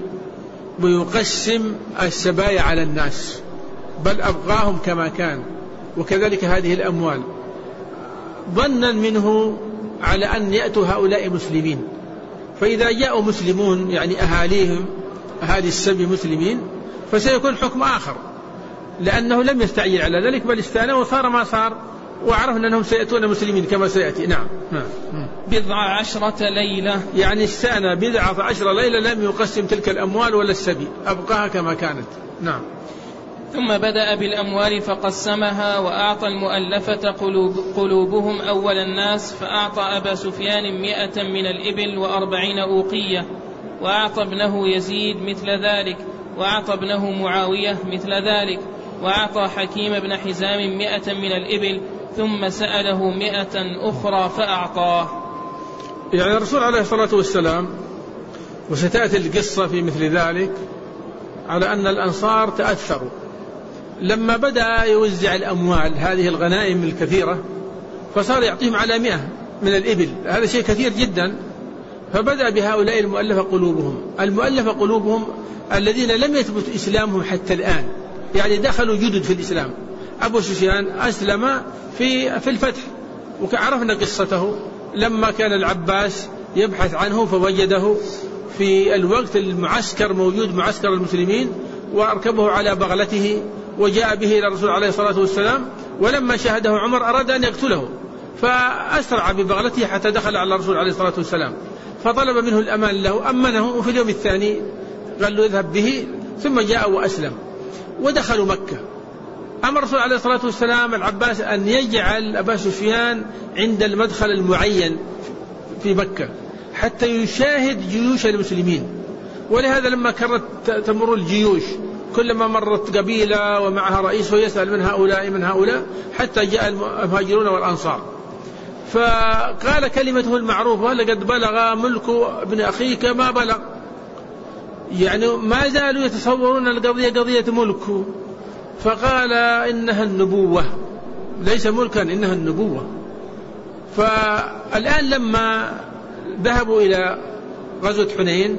ويقسم السبايا على الناس، بل أبقاهم كما كان، وكذلك هذه الأموال، ظنا منه على أن يأتوا هؤلاء مسلمين. فإذا جاءوا مسلمون يعني أهاليهم أهالي السبي مسلمين فسيكون حكم آخر، لأنه لم يستعجل على ذلك بل استأنى وصار ما صار، وعرفنا أنهم سيأتون مسلمين كما سيأتي. نعم. نعم. بضع عشرة ليلة، يعني استأنى بضع عشرة ليلة، لم يقسم تلك الأموال ولا السبي، أبقاها كما كانت. نعم. ثم بدأ بالأموال فقسمها، وأعطى المؤلفة قلوب قلوبهم أول الناس، فأعطى أبا سفيان مئة من الإبل وأربعين أوقية، وأعطى ابنه يزيد مثل ذلك، وأعطى ابنه معاوية مثل ذلك، وأعطى حكيم بن حزام مئة من الإبل، ثم سأله مئة أخرى فأعطاه. يعني الرسول عليه الصلاة والسلام، وستأتي القصة في مثل ذلك، على أن الأنصار تأثروا لما بدأ يوزع الأموال هذه الغنائم الكثيرة، فصار يعطيهم على مئة من الإبل، هذا شيء كثير جدا. فبدأ بهؤلاء المؤلفة قلوبهم. المؤلفة قلوبهم الذين لم يثبت إسلامهم حتى الآن، يعني دخلوا جدد في الإسلام. أبو سفيان أسلم في في الفتح، وعرفنا قصته لما كان العباس يبحث عنه فوجده في الوقت المعسكر موجود، معسكر المسلمين، وأركبه على بغلته وجاء به إلى الرسول عليه الصلاة والسلام. ولما شاهده عمر أراد أن يقتله، فأسرع ببغلته حتى دخل على الرسول عليه الصلاة والسلام، فطلب منه الأمان له، أمنه، وفي اليوم الثاني قال له اذهب به، ثم جاء وأسلم ودخلوا مكة. أمر الرسول عليه الصلاة والسلام العباس أن يجعل أبا سفيان عند المدخل المعين في مكة حتى يشاهد جيوش المسلمين. ولهذا لما كانت تمر الجيوش كلما مرت قبيلة ومعها رئيس ويسأل من هؤلاء من هؤلاء حتى جاء المهاجرون والأنصار، فقال كلمته المعروفة: لقد بلغ ملك ابن أخيك ما بلغ. يعني ما زالوا يتصورون القضية قضية ملك، فقال إنها النبوة، ليس ملكا إنها النبوة. فالآن لما ذهبوا إلى غزوة حنين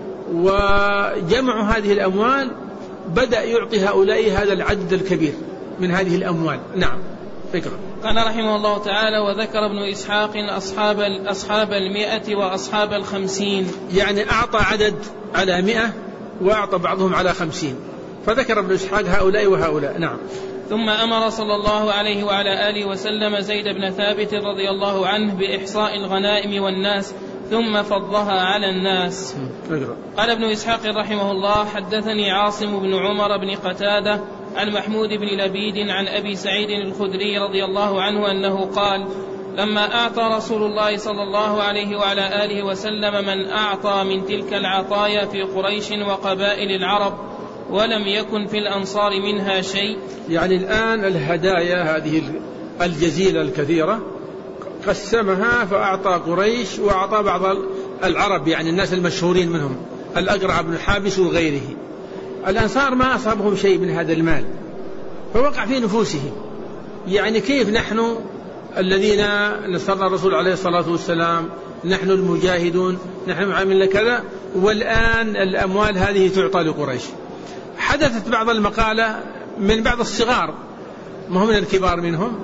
وجمعوا هذه الأموال، بدأ يعطي هؤلاء هذا العدد الكبير من هذه الأموال. نعم. فكرة. قال رحمه الله تعالى: وذكر ابن إسحاق أصحاب أصحاب المئة وأصحاب الخمسين. يعني أعطى عدد على مئة وأعطى بعضهم على خمسين، فذكر ابن إسحاق هؤلاء وهؤلاء. نعم. ثم أمر صلى الله عليه وعلى آله وسلم زيد بن ثابت رضي الله عنه بإحصاء الغنائم والناس، ثم فضها على الناس. قال ابن إسحاق رحمه الله: حدثني عاصم بن عمر بن قتادة عن محمود بن لبيد عن أبي سعيد الخدري رضي الله عنه أنه قال: لما أعطى رسول الله صلى الله عليه وعلى آله وسلم من أعطى من تلك العطايا في قريش وقبائل العرب ولم يكن في الأنصار منها شيء. يعني الآن الهدايا هذه الجزيلة الكثيرة قسمها، فأعطى قريش وأعطى بعض العرب، يعني الناس المشهورين منهم، الأقرع بن حابس وغيره. الأنصار ما أصابهم شيء من هذا المال، فوقع في نفوسهم يعني كيف نحن الذين نصرنا الرسول عليه الصلاة والسلام، نحن المجاهدون، نحن عملنا كذا، والآن الأموال هذه تعطى لقريش. حدثت بعض المقالة من بعض الصغار، ما هم من الكبار منهم،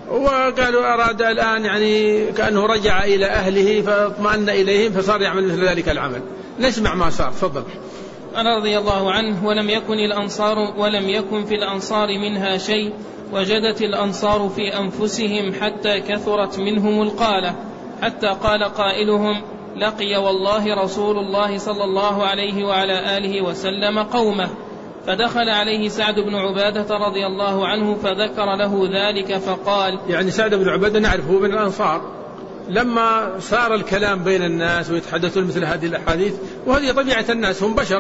وقالوا أراد الآن يعني كأنه رجع إلى أهله فاطمأن إليهم فصار يعمل مثل ذلك العمل. نسمع ما صار. تفضل. أنا رضي الله عنه: ولم يكن الأنصار ولم يكن في الأنصار منها شيء، وجدت الأنصار في أنفسهم حتى كثرت منهم القالة، حتى قال قائلهم: لقي والله رسول الله صلى الله عليه وعلى آله وسلم قومه. فدخل عليه سعد بن عبادة رضي الله عنه فذكر له ذلك فقال، يعني سعد بن عبادة نعرفه من الأنصار، لما صار الكلام بين الناس ويتحدثون مثل هذه الأحاديث، وهذه طبيعة الناس هم بشر،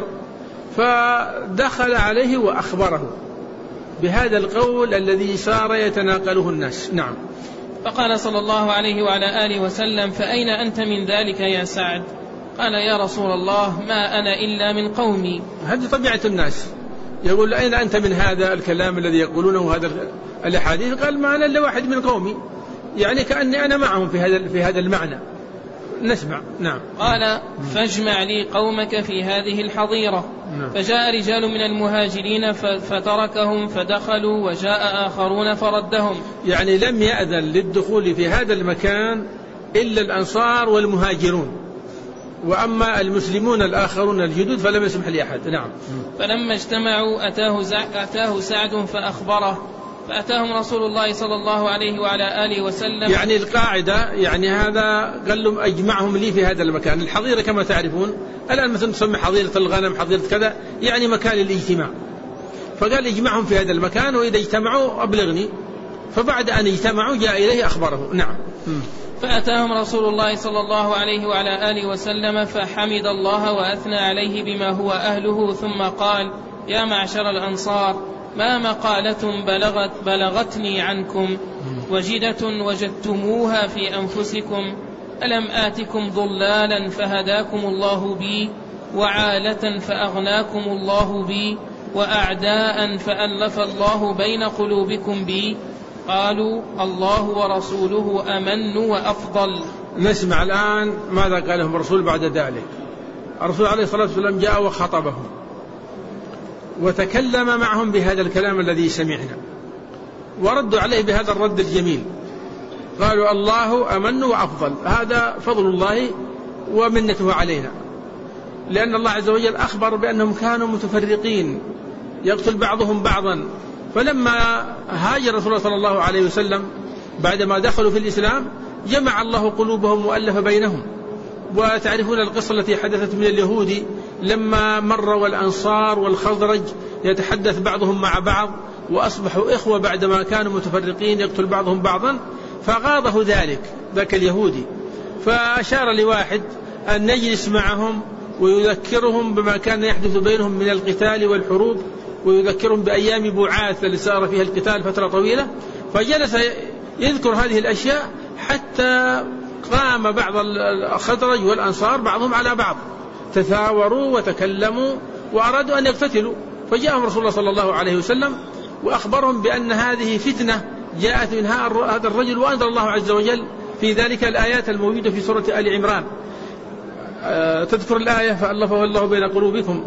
فدخل عليه وأخبره بهذا القول الذي صار يتناقله الناس. نعم. فقال صلى الله عليه وعلى آله وسلم: فأين أنت من ذلك يا سعد؟ قال: يا رسول الله ما أنا إلا من قومي. هذه طبيعة الناس، يقول: أين أنت من هذا الكلام الذي يقولونه هذا الأحاديث؟ قال: ما أنا إلا واحد من قومي، يعني كأني أنا معهم في هذا في هذا المعنى. نسمع. نعم. قال: فاجمع لي قومك في هذه الحظيرة. نعم. فجاء رجال من المهاجرين فتركهم فدخلوا، وجاء آخرون فردهم. يعني لم يأذن للدخول في هذا المكان إلا الأنصار والمهاجرون، وأما المسلمون الآخرون الجدد فلم يسمح لأحد. نعم. فلما اجتمعوا أتاه, أتاه سعد فأخبره، فأتاهم رسول الله صلى الله عليه وعلى آله وسلم. يعني القاعدة يعني هذا قال لهم: أجمعهم لي في هذا المكان. الحظيرة كما تعرفون الآن مثلا تسمى حظيرة الغنم، حظيرة كذا، يعني مكان الاجتماع. فقال: اجمعهم في هذا المكان، وإذا اجتمعوا أبلغني. فبعد أن اجتمعوا جاء إليه أخبره. نعم. فأتاهم رسول الله صلى الله عليه وعلى آله وسلم فحمد الله وأثنى عليه بما هو أهله، ثم قال: يا معشر الأنصار، ما مقالة بلغت بلغتني عنكم وجدة وجدتموها في أنفسكم؟ ألم آتكم ضلالا فهداكم الله بي، وعالة فأغناكم الله بي، وأعداء فألف الله بين قلوبكم بي؟ قالوا: الله ورسوله أمن وأفضل. نسمع الآن ماذا قال لهم الرسول بعد ذلك. الرسول عليه الصلاة والسلام جاء وخطبهم وتكلم معهم بهذا الكلام الذي سمعنا، وردوا عليه بهذا الرد الجميل. قالوا: الله أمن وأفضل. هذا فضل الله ومنته علينا، لأن الله عز وجل أخبر بأنهم كانوا متفرقين يقتل بعضهم بعضا. فلما هاجر رسول الله صلى الله عليه وسلم بعدما دخلوا في الإسلام جمع الله قلوبهم وألف بينهم. وتعرفون القصة التي حدثت من اليهود لما مر والأنصار والخزرج يتحدث بعضهم مع بعض، وأصبحوا إخوة بعدما كانوا متفرقين يقتل بعضهم بعضا، فغاضه ذلك ذاك اليهودي، فأشار لواحد أن نجلس معهم ويذكرهم بما كان يحدث بينهم من القتال والحروب، ويذكرهم بأيام بعاث اللي صار فيها القتال فترة طويلة. فجلس يذكر هذه الأشياء حتى قام بعض الخزرج والأنصار بعضهم على بعض، تثاوروا وتكلموا وأرادوا أن يقتتلوا. فجاءهم رسول الله صلى الله عليه وسلم وأخبرهم بأن هذه فتنة جاءت من هذا الرجل، وأنزل الله عز وجل في ذلك الآيات الموجودة في سورة آل عمران. أه تذكر الآية: فألفه الله بين قلوبكم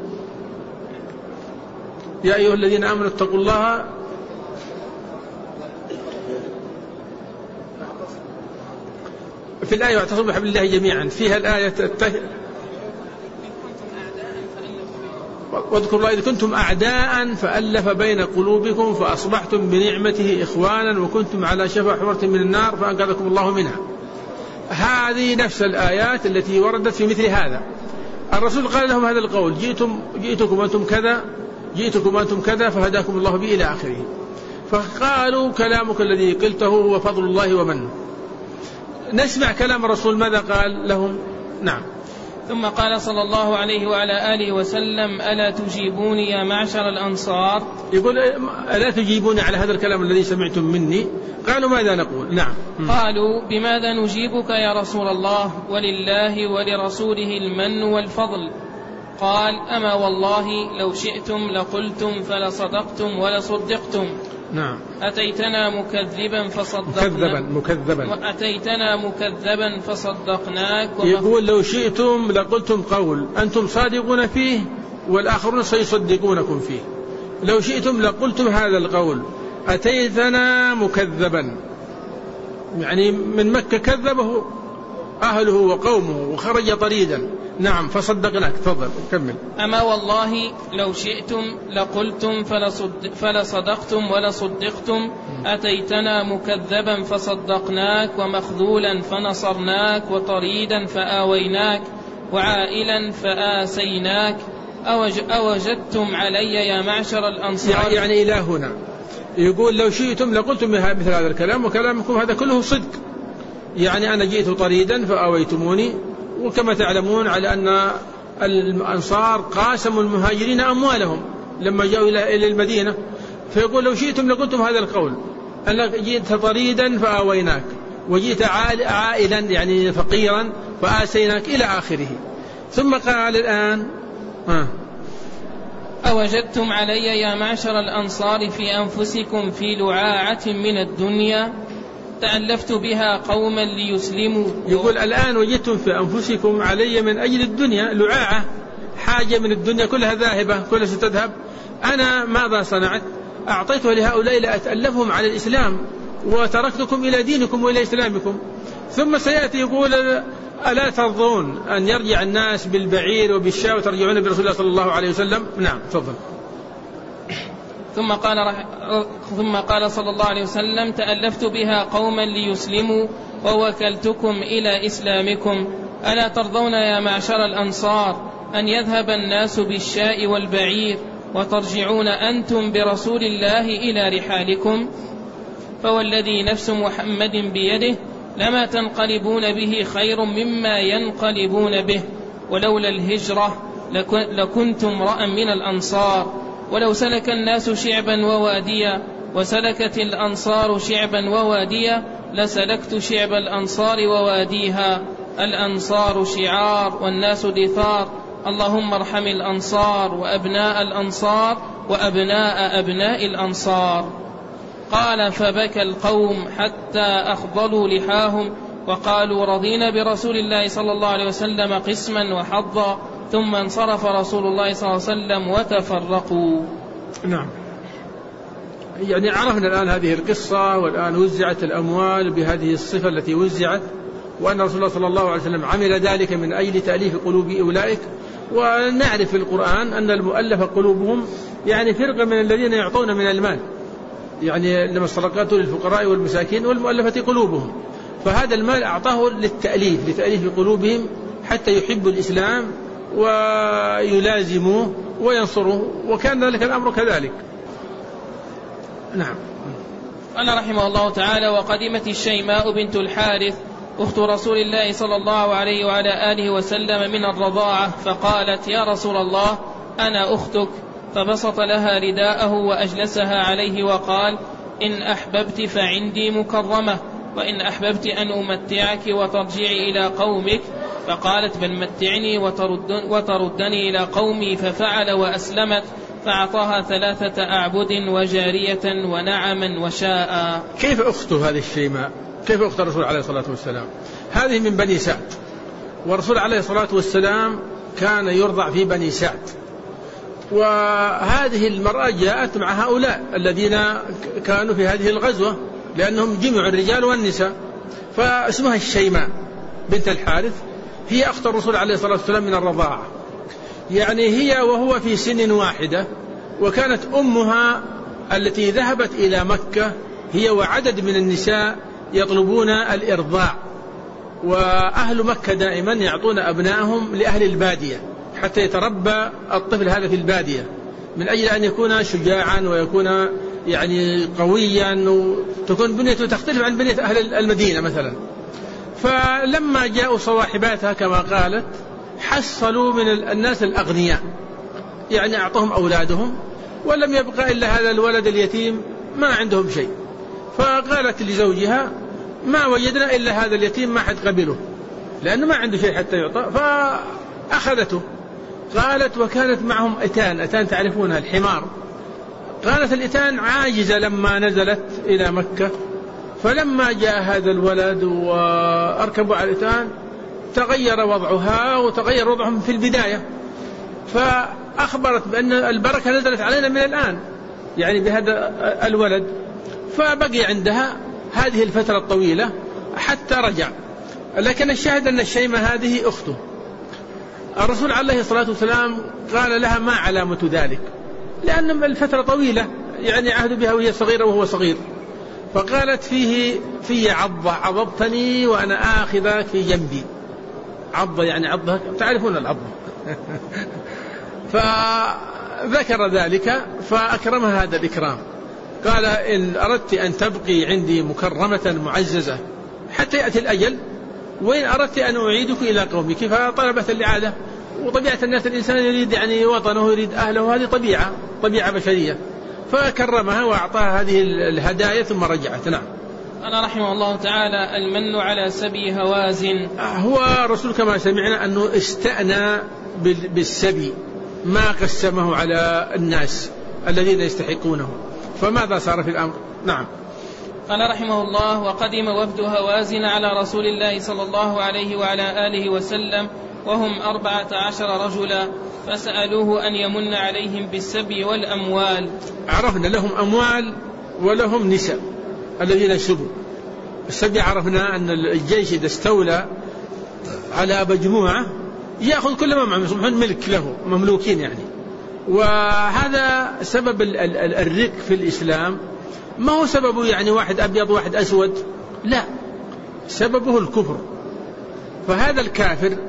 يا أيها الذين آمنوا اتقوا الله في الآية واعتصموا بحبل الله جميعا. فيها الآية التهي... واذكروا الله إذ كنتم أعداء فألف بين قلوبكم فأصبحتم بنعمته إخوانا وكنتم على شفا حفرة من النار فأنقذكم الله منها. هذه نفس الآيات التي وردت في مثل هذا. الرسول قال لهم هذا القول: جئتم جئتكم أنتم كذا جئتكم أنتم كذا فهداكم الله به إلى آخره. فقالوا: كلامك الذي قلته هو فضل الله ومنه. نسمع كلام الرسول ماذا قال لهم. نعم. ثم قال صلى الله عليه وعلى آله وسلم: ألا تجيبوني يا معشر الأنصار؟ يقول: ألا تجيبوني على هذا الكلام الذي سمعتم مني؟ قالوا: ماذا نقول؟ نعم. قالوا: بماذا نجيبك يا رسول الله؟ ولله ولرسوله المن والفضل. قال: أما والله لو شئتم لقلتم فلصدقتم ولصدقتم. نعم. أتيتنا مكذبا فصدقناك مكذبا مكذبا أتيتنا مكذبا فصدقناك. يقول: لو شئتم لقلتم قول أنتم صادقون فيه والآخرون سيصدقونكم فيه. لو شئتم لقلتم هذا القول: أتيتنا مكذبا يعني من مكة كذبه أهله وقومه وخرج طريدا. نعم فصدقناك. تفضل كمل. أما والله لو شئتم لقلتم فلصد فلصدقتم ولصدقتم. أتيتنا مكذبا فصدقناك ومخذولا فنصرناك وطريدا فآويناك وعائلا فآسيناك. أوج أوجدتم علي يا معشر الأنصار. يعني إلى هنا يقول لو شئتم لقلتم مثل هذا الكلام وكلامكم هذا كله صدق. يعني أنا جئت طريدا فآويتموني. وكما تعلمون على أن الأنصار قاسموا المهاجرين أموالهم لما جاءوا إلى المدينة. فيقول لو شئتم لقلتم هذا القول أنك جئت طريدا فآويناك وجئت عائلا يعني فقيرا فآسيناك إلى آخره. ثم قال الآن آه. أوجدتم علي يا معشر الأنصار في أنفسكم في لعاعة من الدنيا تألفت بها قوما ليسلموا. يقول الآن وجدتم في أنفسكم علي من أجل الدنيا لعاعة، حاجة من الدنيا كلها ذاهبة كلها ستذهب. أنا ماذا صنعت؟ أعطيتها لهؤلاء لأتألفهم على الإسلام وتركتكم إلى دينكم وإلى إسلامكم. ثم سيأتي يقول ألا ترضون أن يرجع الناس بالبعير وبالشاة وترجعون برسول الله صلى الله عليه وسلم؟ نعم تفضل. ثم قال, رح... ثم قال صلى الله عليه وسلم تألفت بها قوما ليسلموا ووكلتكم إلى إسلامكم. ألا ترضون يا معشر الأنصار أن يذهب الناس بالشاء والبعير وترجعون أنتم برسول الله إلى رحالكم؟ فوالذي نفس محمد بيده لما تنقلبون به خير مما ينقلبون به، ولولا الهجرة لكنتم امرأ من الأنصار. ولو سلك الناس شعبا وواديا وسلكت الأنصار شعبا وواديا لسلكت شعب الأنصار وواديها. الأنصار شعار والناس دثار. اللهم ارحم الأنصار وأبناء الأنصار وأبناء أبناء الأنصار. قال فبكى القوم حتى أخضلوا لحاهم وقالوا رضينا برسول الله صلى الله عليه وسلم قسما وحظا. ثم انصرف رسول الله صلى الله عليه وسلم وتفرقوا. نعم يعني عرفنا الآن هذه القصة، والآن وزعت الأموال بهذه الصفة التي وزعت، وأن رسول الله صلى الله عليه وسلم عمل ذلك من أجل تأليف قلوب أولئك. ونعرف في القرآن أن المؤلف قلوبهم يعني فرقة من الذين يعطون من المال، يعني إنما الصدقات للفقراء والمساكين والمؤلفة قلوبهم. فهذا المال أعطاه للتأليف لتأليف قلوبهم حتى يحبوا الإسلام ويلازموه وينصروه، وكان ذلك الأمر كذلك. نعم. قال رحمه الله تعالى وقدمت الشيماء بنت الحارث أخت رسول الله صلى الله عليه وعلى آله وسلم من الرضاعة فقالت يا رسول الله أنا أختك، فبسط لها رداءه وأجلسها عليه وقال إن أحببت فعندي مكرمة، وإن أحببت أن أمتعك وترجعي إلى قومك. فقالت بل متعني وتردن وتردني إلى قومي. ففعل وأسلمت، فأعطاها ثلاثة أعبد وجارية ونعما وشاء. كيف أخته هذه الشيماء؟ كيف أخت الرسول عليه الصلاة والسلام؟ هذه من بني سعد، والرسول عليه الصلاة والسلام كان يرضع في بني سعد، وهذه المرأة جاءت مع هؤلاء الذين كانوا في هذه الغزوة لأنهم جمعوا الرجال والنساء، فاسمها الشيماء بنت الحارث، هي أخت الرسول عليه الصلاة والسلام من الرضاعة، يعني هي وهو في سن واحدة. وكانت أمها التي ذهبت إلى مكة هي وعدد من النساء يطلبون الإرضاع، وأهل مكة دائما يعطون أبنائهم لأهل البادية حتى يتربى الطفل هذا في البادية من أجل أن يكون شجاعا ويكون يعني قويا، وتكون بنيته تختلف عن بنية أهل المدينة مثلا. فلما جاءوا صواحباتها كما قالت حصلوا من الناس الأغنياء، يعني أعطوهم أولادهم ولم يبقى إلا هذا الولد اليتيم ما عندهم شيء. فقالت لزوجها ما وجدنا إلا هذا اليتيم ما حد قبله لأنه ما عنده شيء حتى يعطى، فأخذته. قالت وكانت معهم أتان، أتان تعرفونها الحمار. قالت الإتان عاجزة لما نزلت إلى مكة، فلما جاء هذا الولد وأركبوا على الإتان تغير وضعها وتغير وضعهم في البداية، فأخبرت بأن البركة نزلت علينا من الآن يعني بهذا الولد. فبقي عندها هذه الفترة الطويلة حتى رجع. لكن الشاهد أن الشيمة هذه أخته. الرسول عليه الصلاة والسلام قال لها ما علامة ذلك، لأن الفترة طويلة يعني عهد بها وهي صغيرة وهو صغير. فقالت فيه في عضة عضبتني وأنا آخذك في جنبي. عضة يعني عضة، تعرفون العضة. فذكر ذلك فأكرمها هذا الإكرام. قال إن أردت أن تبقي عندي مكرمة معززة حتى يأتي الأجل، وإن أردت أن أعيدك إلى قومك. فطلبت الإعادة، وطبيعة الناس الإنسان يريد يعني وطنه يريد أهله، هذه طبيعة طبيعة بشرية. فكرمها وأعطاها هذه الهدايا ثم رجعت. نعم. قال رحمه الله تعالى: المن على سبي هوازن. هو رسول كما سمعنا أنه استأنى بالسبي، ما قسمه على الناس الذين يستحقونه. فماذا صار في الأمر؟ نعم. قال رحمه الله: وقدم وفد هوازن على رسول الله صلى الله عليه وعلى آله وسلم وهم أربعة عشر رجلا، فسألوه أن يمن عليهم بالسبي والأموال. عرفنا لهم أموال ولهم نساء الذين يسبوا. السبي عرفنا أن الجيش إذا استولى على مجموعة يأخذ كل ما معه ملك له، مملوكين يعني. وهذا سبب الرق في الإسلام، ما هو سببه يعني واحد أبيض واحد أسود، لا، سببه الكفر. فهذا الكافر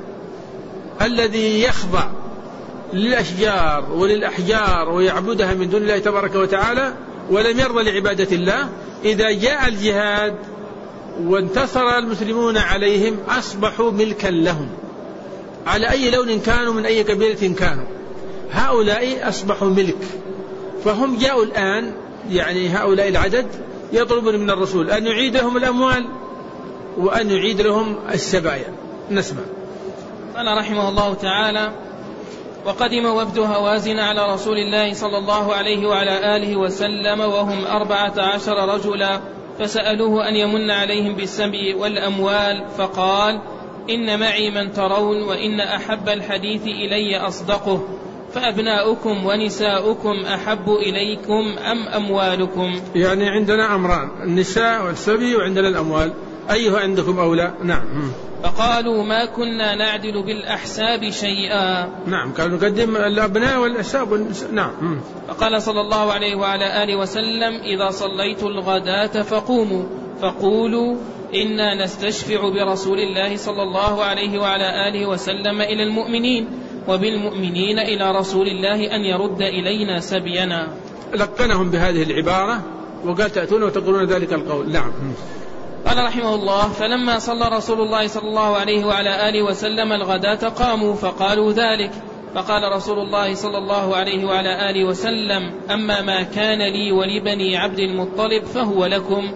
الذي يخضع للأشجار وللأحجار ويعبدها من دون الله تبارك وتعالى ولم يرضى لعبادة الله، إذا جاء الجهاد وانتصر المسلمون عليهم أصبحوا ملكا لهم على أي لون كانوا من أي قبيلة كانوا. هؤلاء أصبحوا ملك. فهم جاءوا الآن يعني هؤلاء العدد يطلبون من الرسول أن يعيد لهم الأموال وأن يعيد لهم السبايا. نسمع. قال رحمه الله تعالى: وقدم وفد هوازن على رسول الله صلى الله عليه وعلى آله وسلم وهم أربعة عشر رجلا، فسألوه أن يمن عليهم بالسبي والأموال، فقال: إن معي من ترون، وإن أحب الحديث إلي أصدقه، فأبناؤكم ونساؤكم أحب إليكم أم أموالكم؟ يعني عندنا أمران، النساء والسبي وعندنا الأموال، أيها عندكم أولى؟ نعم. فقالوا: ما كنا نعدل بالأحساب شيئا. نعم، كانوا نقدم الأبناء والأحساب والنساء. نعم. فقال صلى الله عليه وعلى آله وسلم: إذا صليت الغداة فقوموا فقولوا إنا نستشفع برسول الله صلى الله عليه وعلى آله وسلم إلى المؤمنين، وبالمؤمنين إلى رسول الله أن يرد إلينا سبينا. لقنهم بهذه العبارة وقال: تأتون وتقولون ذلك القول. نعم. قال رحمه الله: فلما صلى رسول الله صلى الله عليه وعلى آله وسلم الغداة قاموا فقالوا ذلك. فقال رسول الله صلى الله عليه وعلى آله وسلم: أما ما كان لي ولبني عبد المطلب فهو لكم،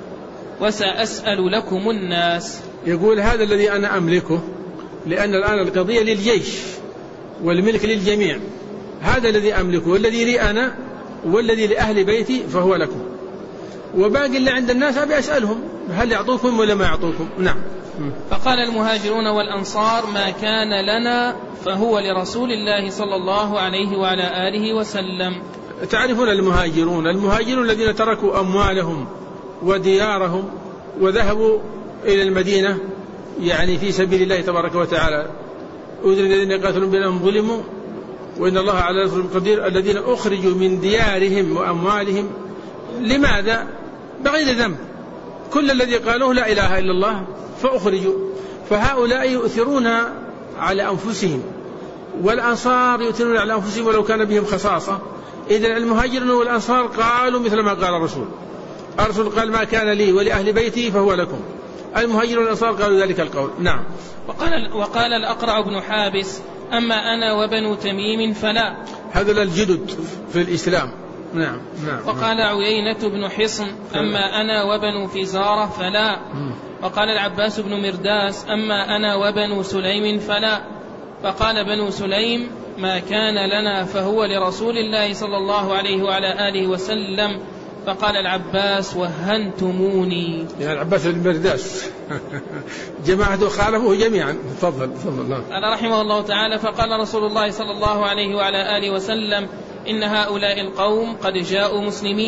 وسأسأل لكم الناس. يقول: هذا الذي أنا أملكه، لأن الآن القضية للجيش والملك للجميع، هذا الذي أملكه والذي لي أنا والذي لأهل بيتي فهو لكم، وباقي اللي عند الناس أبي أسألهم هل يعطوكم ولا ما يعطوكم. نعم. فقال المهاجرون والأنصار: ما كان لنا فهو لرسول الله صلى الله عليه وعلى آله وسلم. تعرفون المهاجرون المهاجرون الذين تركوا أموالهم وديارهم وذهبوا إلى المدينة يعني في سبيل الله تبارك وتعالى. أذن الذين يقاتلون بأنهم ظلموا وإن الله على نصرهم قدير. الذين أخرجوا من ديارهم وأموالهم لماذا؟ بغير ذنب، كل الذي قالوه لا إله إلا الله فأخرجوا. فهؤلاء يؤثرون على أنفسهم، والأنصار يؤثرون على أنفسهم ولو كان بهم خصاصة. إذن المهاجرون والأنصار قالوا مثل ما قال الرسول. الرسول قال: ما كان لي ولأهل بيتي فهو لكم. المهاجرون والأنصار قالوا ذلك القول. نعم. وقال, وقال الأقرع بن حابس: أما أنا وبنو تميم فلا. هذا الجدد في الإسلام. نعم. نعم. وقال عيينة بن حصن: أما أنا وبنو فزارة فلا. وقال العباس بن مرداس: أما أنا وبنو سليم فلا. فقال بنو سليم: ما كان لنا فهو لرسول الله صلى الله عليه وعلى آله وسلم. فقال العباس: وهنتموني. يعني العباس بن مرداس جماعته خالفوه جميعا. تفضل تفضل. قال رحمه الله تعالى: فقال رسول الله صلى الله عليه وعلى آله وسلم: إن هؤلاء القوم قد جاءوا مسلمين،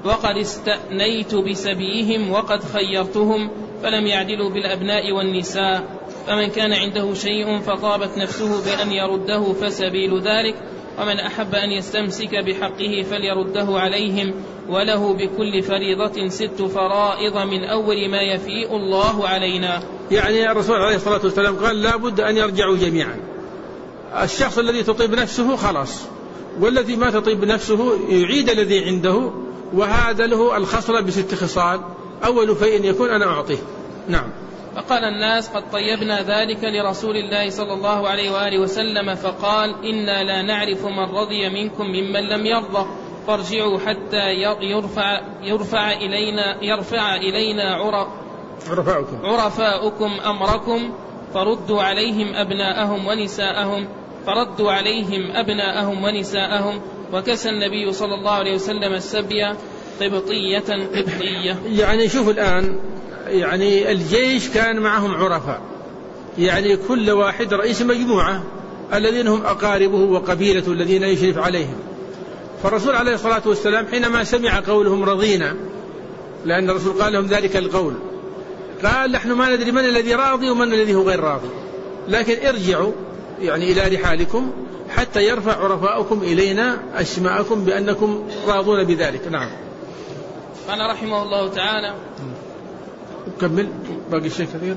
وقد استأنيت بسبيهم وقد خيرتهم فلم يعدلوا بالأبناء والنساء، فمن كان عنده شيء فطابت نفسه بأن يرده فسبيل ذلك، ومن أحب أن يستمسك بحقه فليرده عليهم، وله بكل فريضة ست فرائض من أول ما يفيء الله علينا. يعني الرسول عليه الصلاة والسلام قال لا بد أن يرجعوا جميعا. الشخص الذي تطيب نفسه خلاص، والذي ما تطيب نفسه يعيد الذي عنده، وهذا له الخصلة بست خصال. أول فإن يكون أنا أعطيه. نعم. فقال الناس قد طيبنا ذلك لرسول الله صلى الله عليه وآله وسلم، فقال إنا لا نعرف من رضي منكم ممن لم يرضى، فارجعوا حتى يرفع, يرفع إلينا, يرفع إلينا عرفاؤكم. عرفاؤكم أمركم، فردوا عليهم أبناءهم ونساءهم فردوا عليهم أبناءهم ونساءهم وكسى النبي صلى الله عليه وسلم السبي قبطية قبطية. يعني شوف الآن، يعني الجيش كان معهم عرفاء، يعني كل واحد رئيس مجموعة الذين هم أقاربه وقبيلته الذين يشرف عليهم. فالرسول عليه الصلاة والسلام حينما سمع قولهم رضينا، لأن الرسول قال لهم ذلك القول، قال نحن ما ندري من الذي راضي ومن الذي هو غير راضي، لكن ارجعوا يعني إلى رحالكم حتى يرفع عرفاؤكم إلينا أسماءكم بأنكم راضون بذلك. نعم. قال رحمه الله تعالى، كمل باقي الشيء كثير،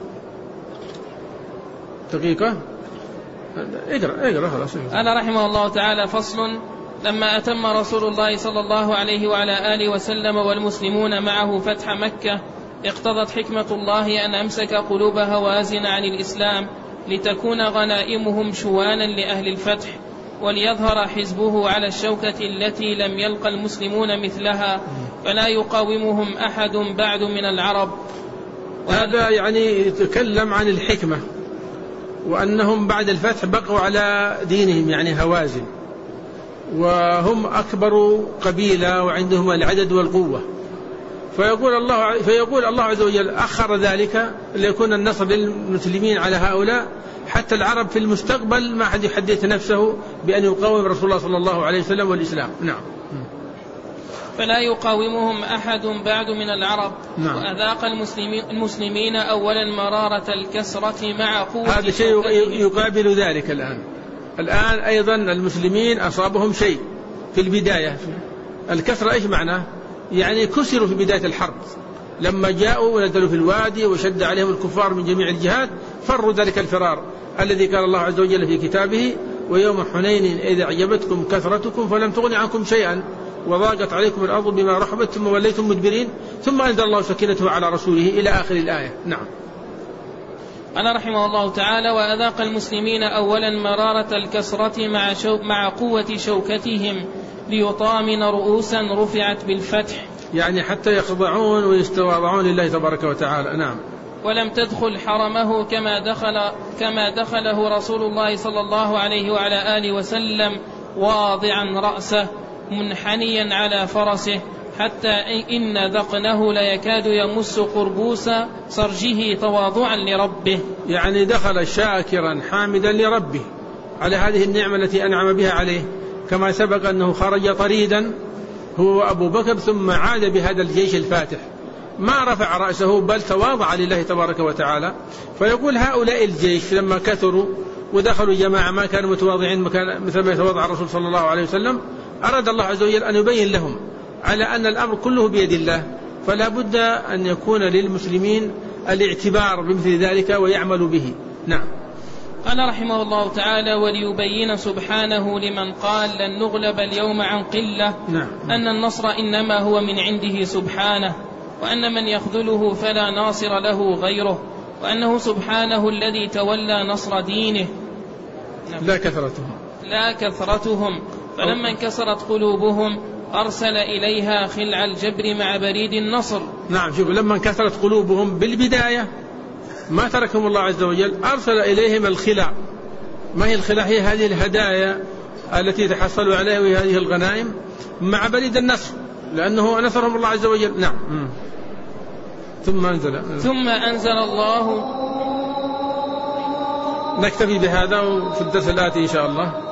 دقيقة اقرأ اقرأ خلاص. قال رحمه الله تعالى: فصل: لما أتم رسول الله صلى الله عليه وعلى آله وسلم والمسلمون معه فتح مكة، اقتضت حكمة الله أن أمسك قلوب هوازن عن الإسلام لتكون غنائمهم شوانا لأهل الفتح، وليظهر حزبه على الشوكة التي لم يلقى المسلمون مثلها، فلا يقاومهم أحد بعد من العرب. هذا يعني يتكلم عن الحكمة، وأنهم بعد الفتح بقوا على دينهم، يعني هوازن، وهم أكبر قبيلة وعندهم العدد والقوة. فيقول الله فيقول الله عز وجل أخر ذلك ليكون النصر للمسلمين على هؤلاء، حتى العرب في المستقبل ما حد يحدث نفسه بأن يقاوم رسول الله صلى الله عليه وسلم والإسلام. نعم. فلا يقاومهم أحد بعد من العرب. نعم. وأذاق المسلمين أولا مرارة الكسرة مع قوة. هذا شيء يقابل ذلك الآن. الآن أيضا المسلمين أصابهم شيء في البداية. الكسرة إيش معناه؟ يعني كسروا في بداية الحرب، لما جاءوا ونزلوا في الوادي وشد عليهم الكفار من جميع الجهات، فروا ذلك الفرار الذي قال الله عز وجل في كتابه: ويوم حنين إذ أعجبتكم كثرتكم فلم تغن عنكم شيئا وضاقت عليكم الأرض بما رحبت ثم وليتم مدبرين ثم أنزل الله سكينته على رسوله إلى آخر الآية. نعم. قال رحمه الله تعالى: وأذاق المسلمين أولا مرارة الكسرة مع, شو مع قوة شوكتهم ليطامن رؤوسا رفعت بالفتح، يعني حتى يخضعون ويستواضعون لله تبارك وتعالى. نعم. ولم تدخل حرمه كما دخل كما دخله رسول الله صلى الله عليه وعلى آله وسلم واضعا رأسه منحنيا على فرسه، حتى إن ذقنه ليكاد يمس قربوس سرجه تواضعا لربه. يعني دخل شاكرا حامدا لربه على هذه النعمة التي أنعم بها عليه، كما سبق أنه خرج طريدا هو أبو بكر ثم عاد بهذا الجيش الفاتح، ما رفع رأسه بل تواضع لله تبارك وتعالى. فيقول هؤلاء الجيش لما كثروا ودخلوا جماعة ما كانوا متواضعين مثل ما يتواضع الرسول صلى الله عليه وسلم، أراد الله عز وجل أن يبين لهم على أن الأمر كله بيد الله، فلا بد أن يكون للمسلمين الاعتبار بمثل ذلك ويعمل به. نعم. قال رحمه الله تعالى: وليبين سبحانه لمن قال لن نغلب اليوم عن قلة. نعم. أن النصر إنما هو من عنده سبحانه، وأن من يخذله فلا ناصر له غيره، وأنه سبحانه الذي تولى نصر دينه. نعم. لا كثرتهم لا كثرتهم فلما انكسرت قلوبهم أرسل إليها خلع الجبر مع بريد النصر. نعم. شوف، لما انكسرت قلوبهم بالبداية ما تركهم الله عز وجل، أرسل إليهم الخلع. ما هي الخلع؟ هي هذه الهدايا التي تحصلوا عليها وهذه الغنائم مع بريد النصر، لأنه نصرهم الله عز وجل. نعم. م. ثم أنزل ثم أنزل الله. نكتفي بهذا وفي الدرس الآتي إن شاء الله.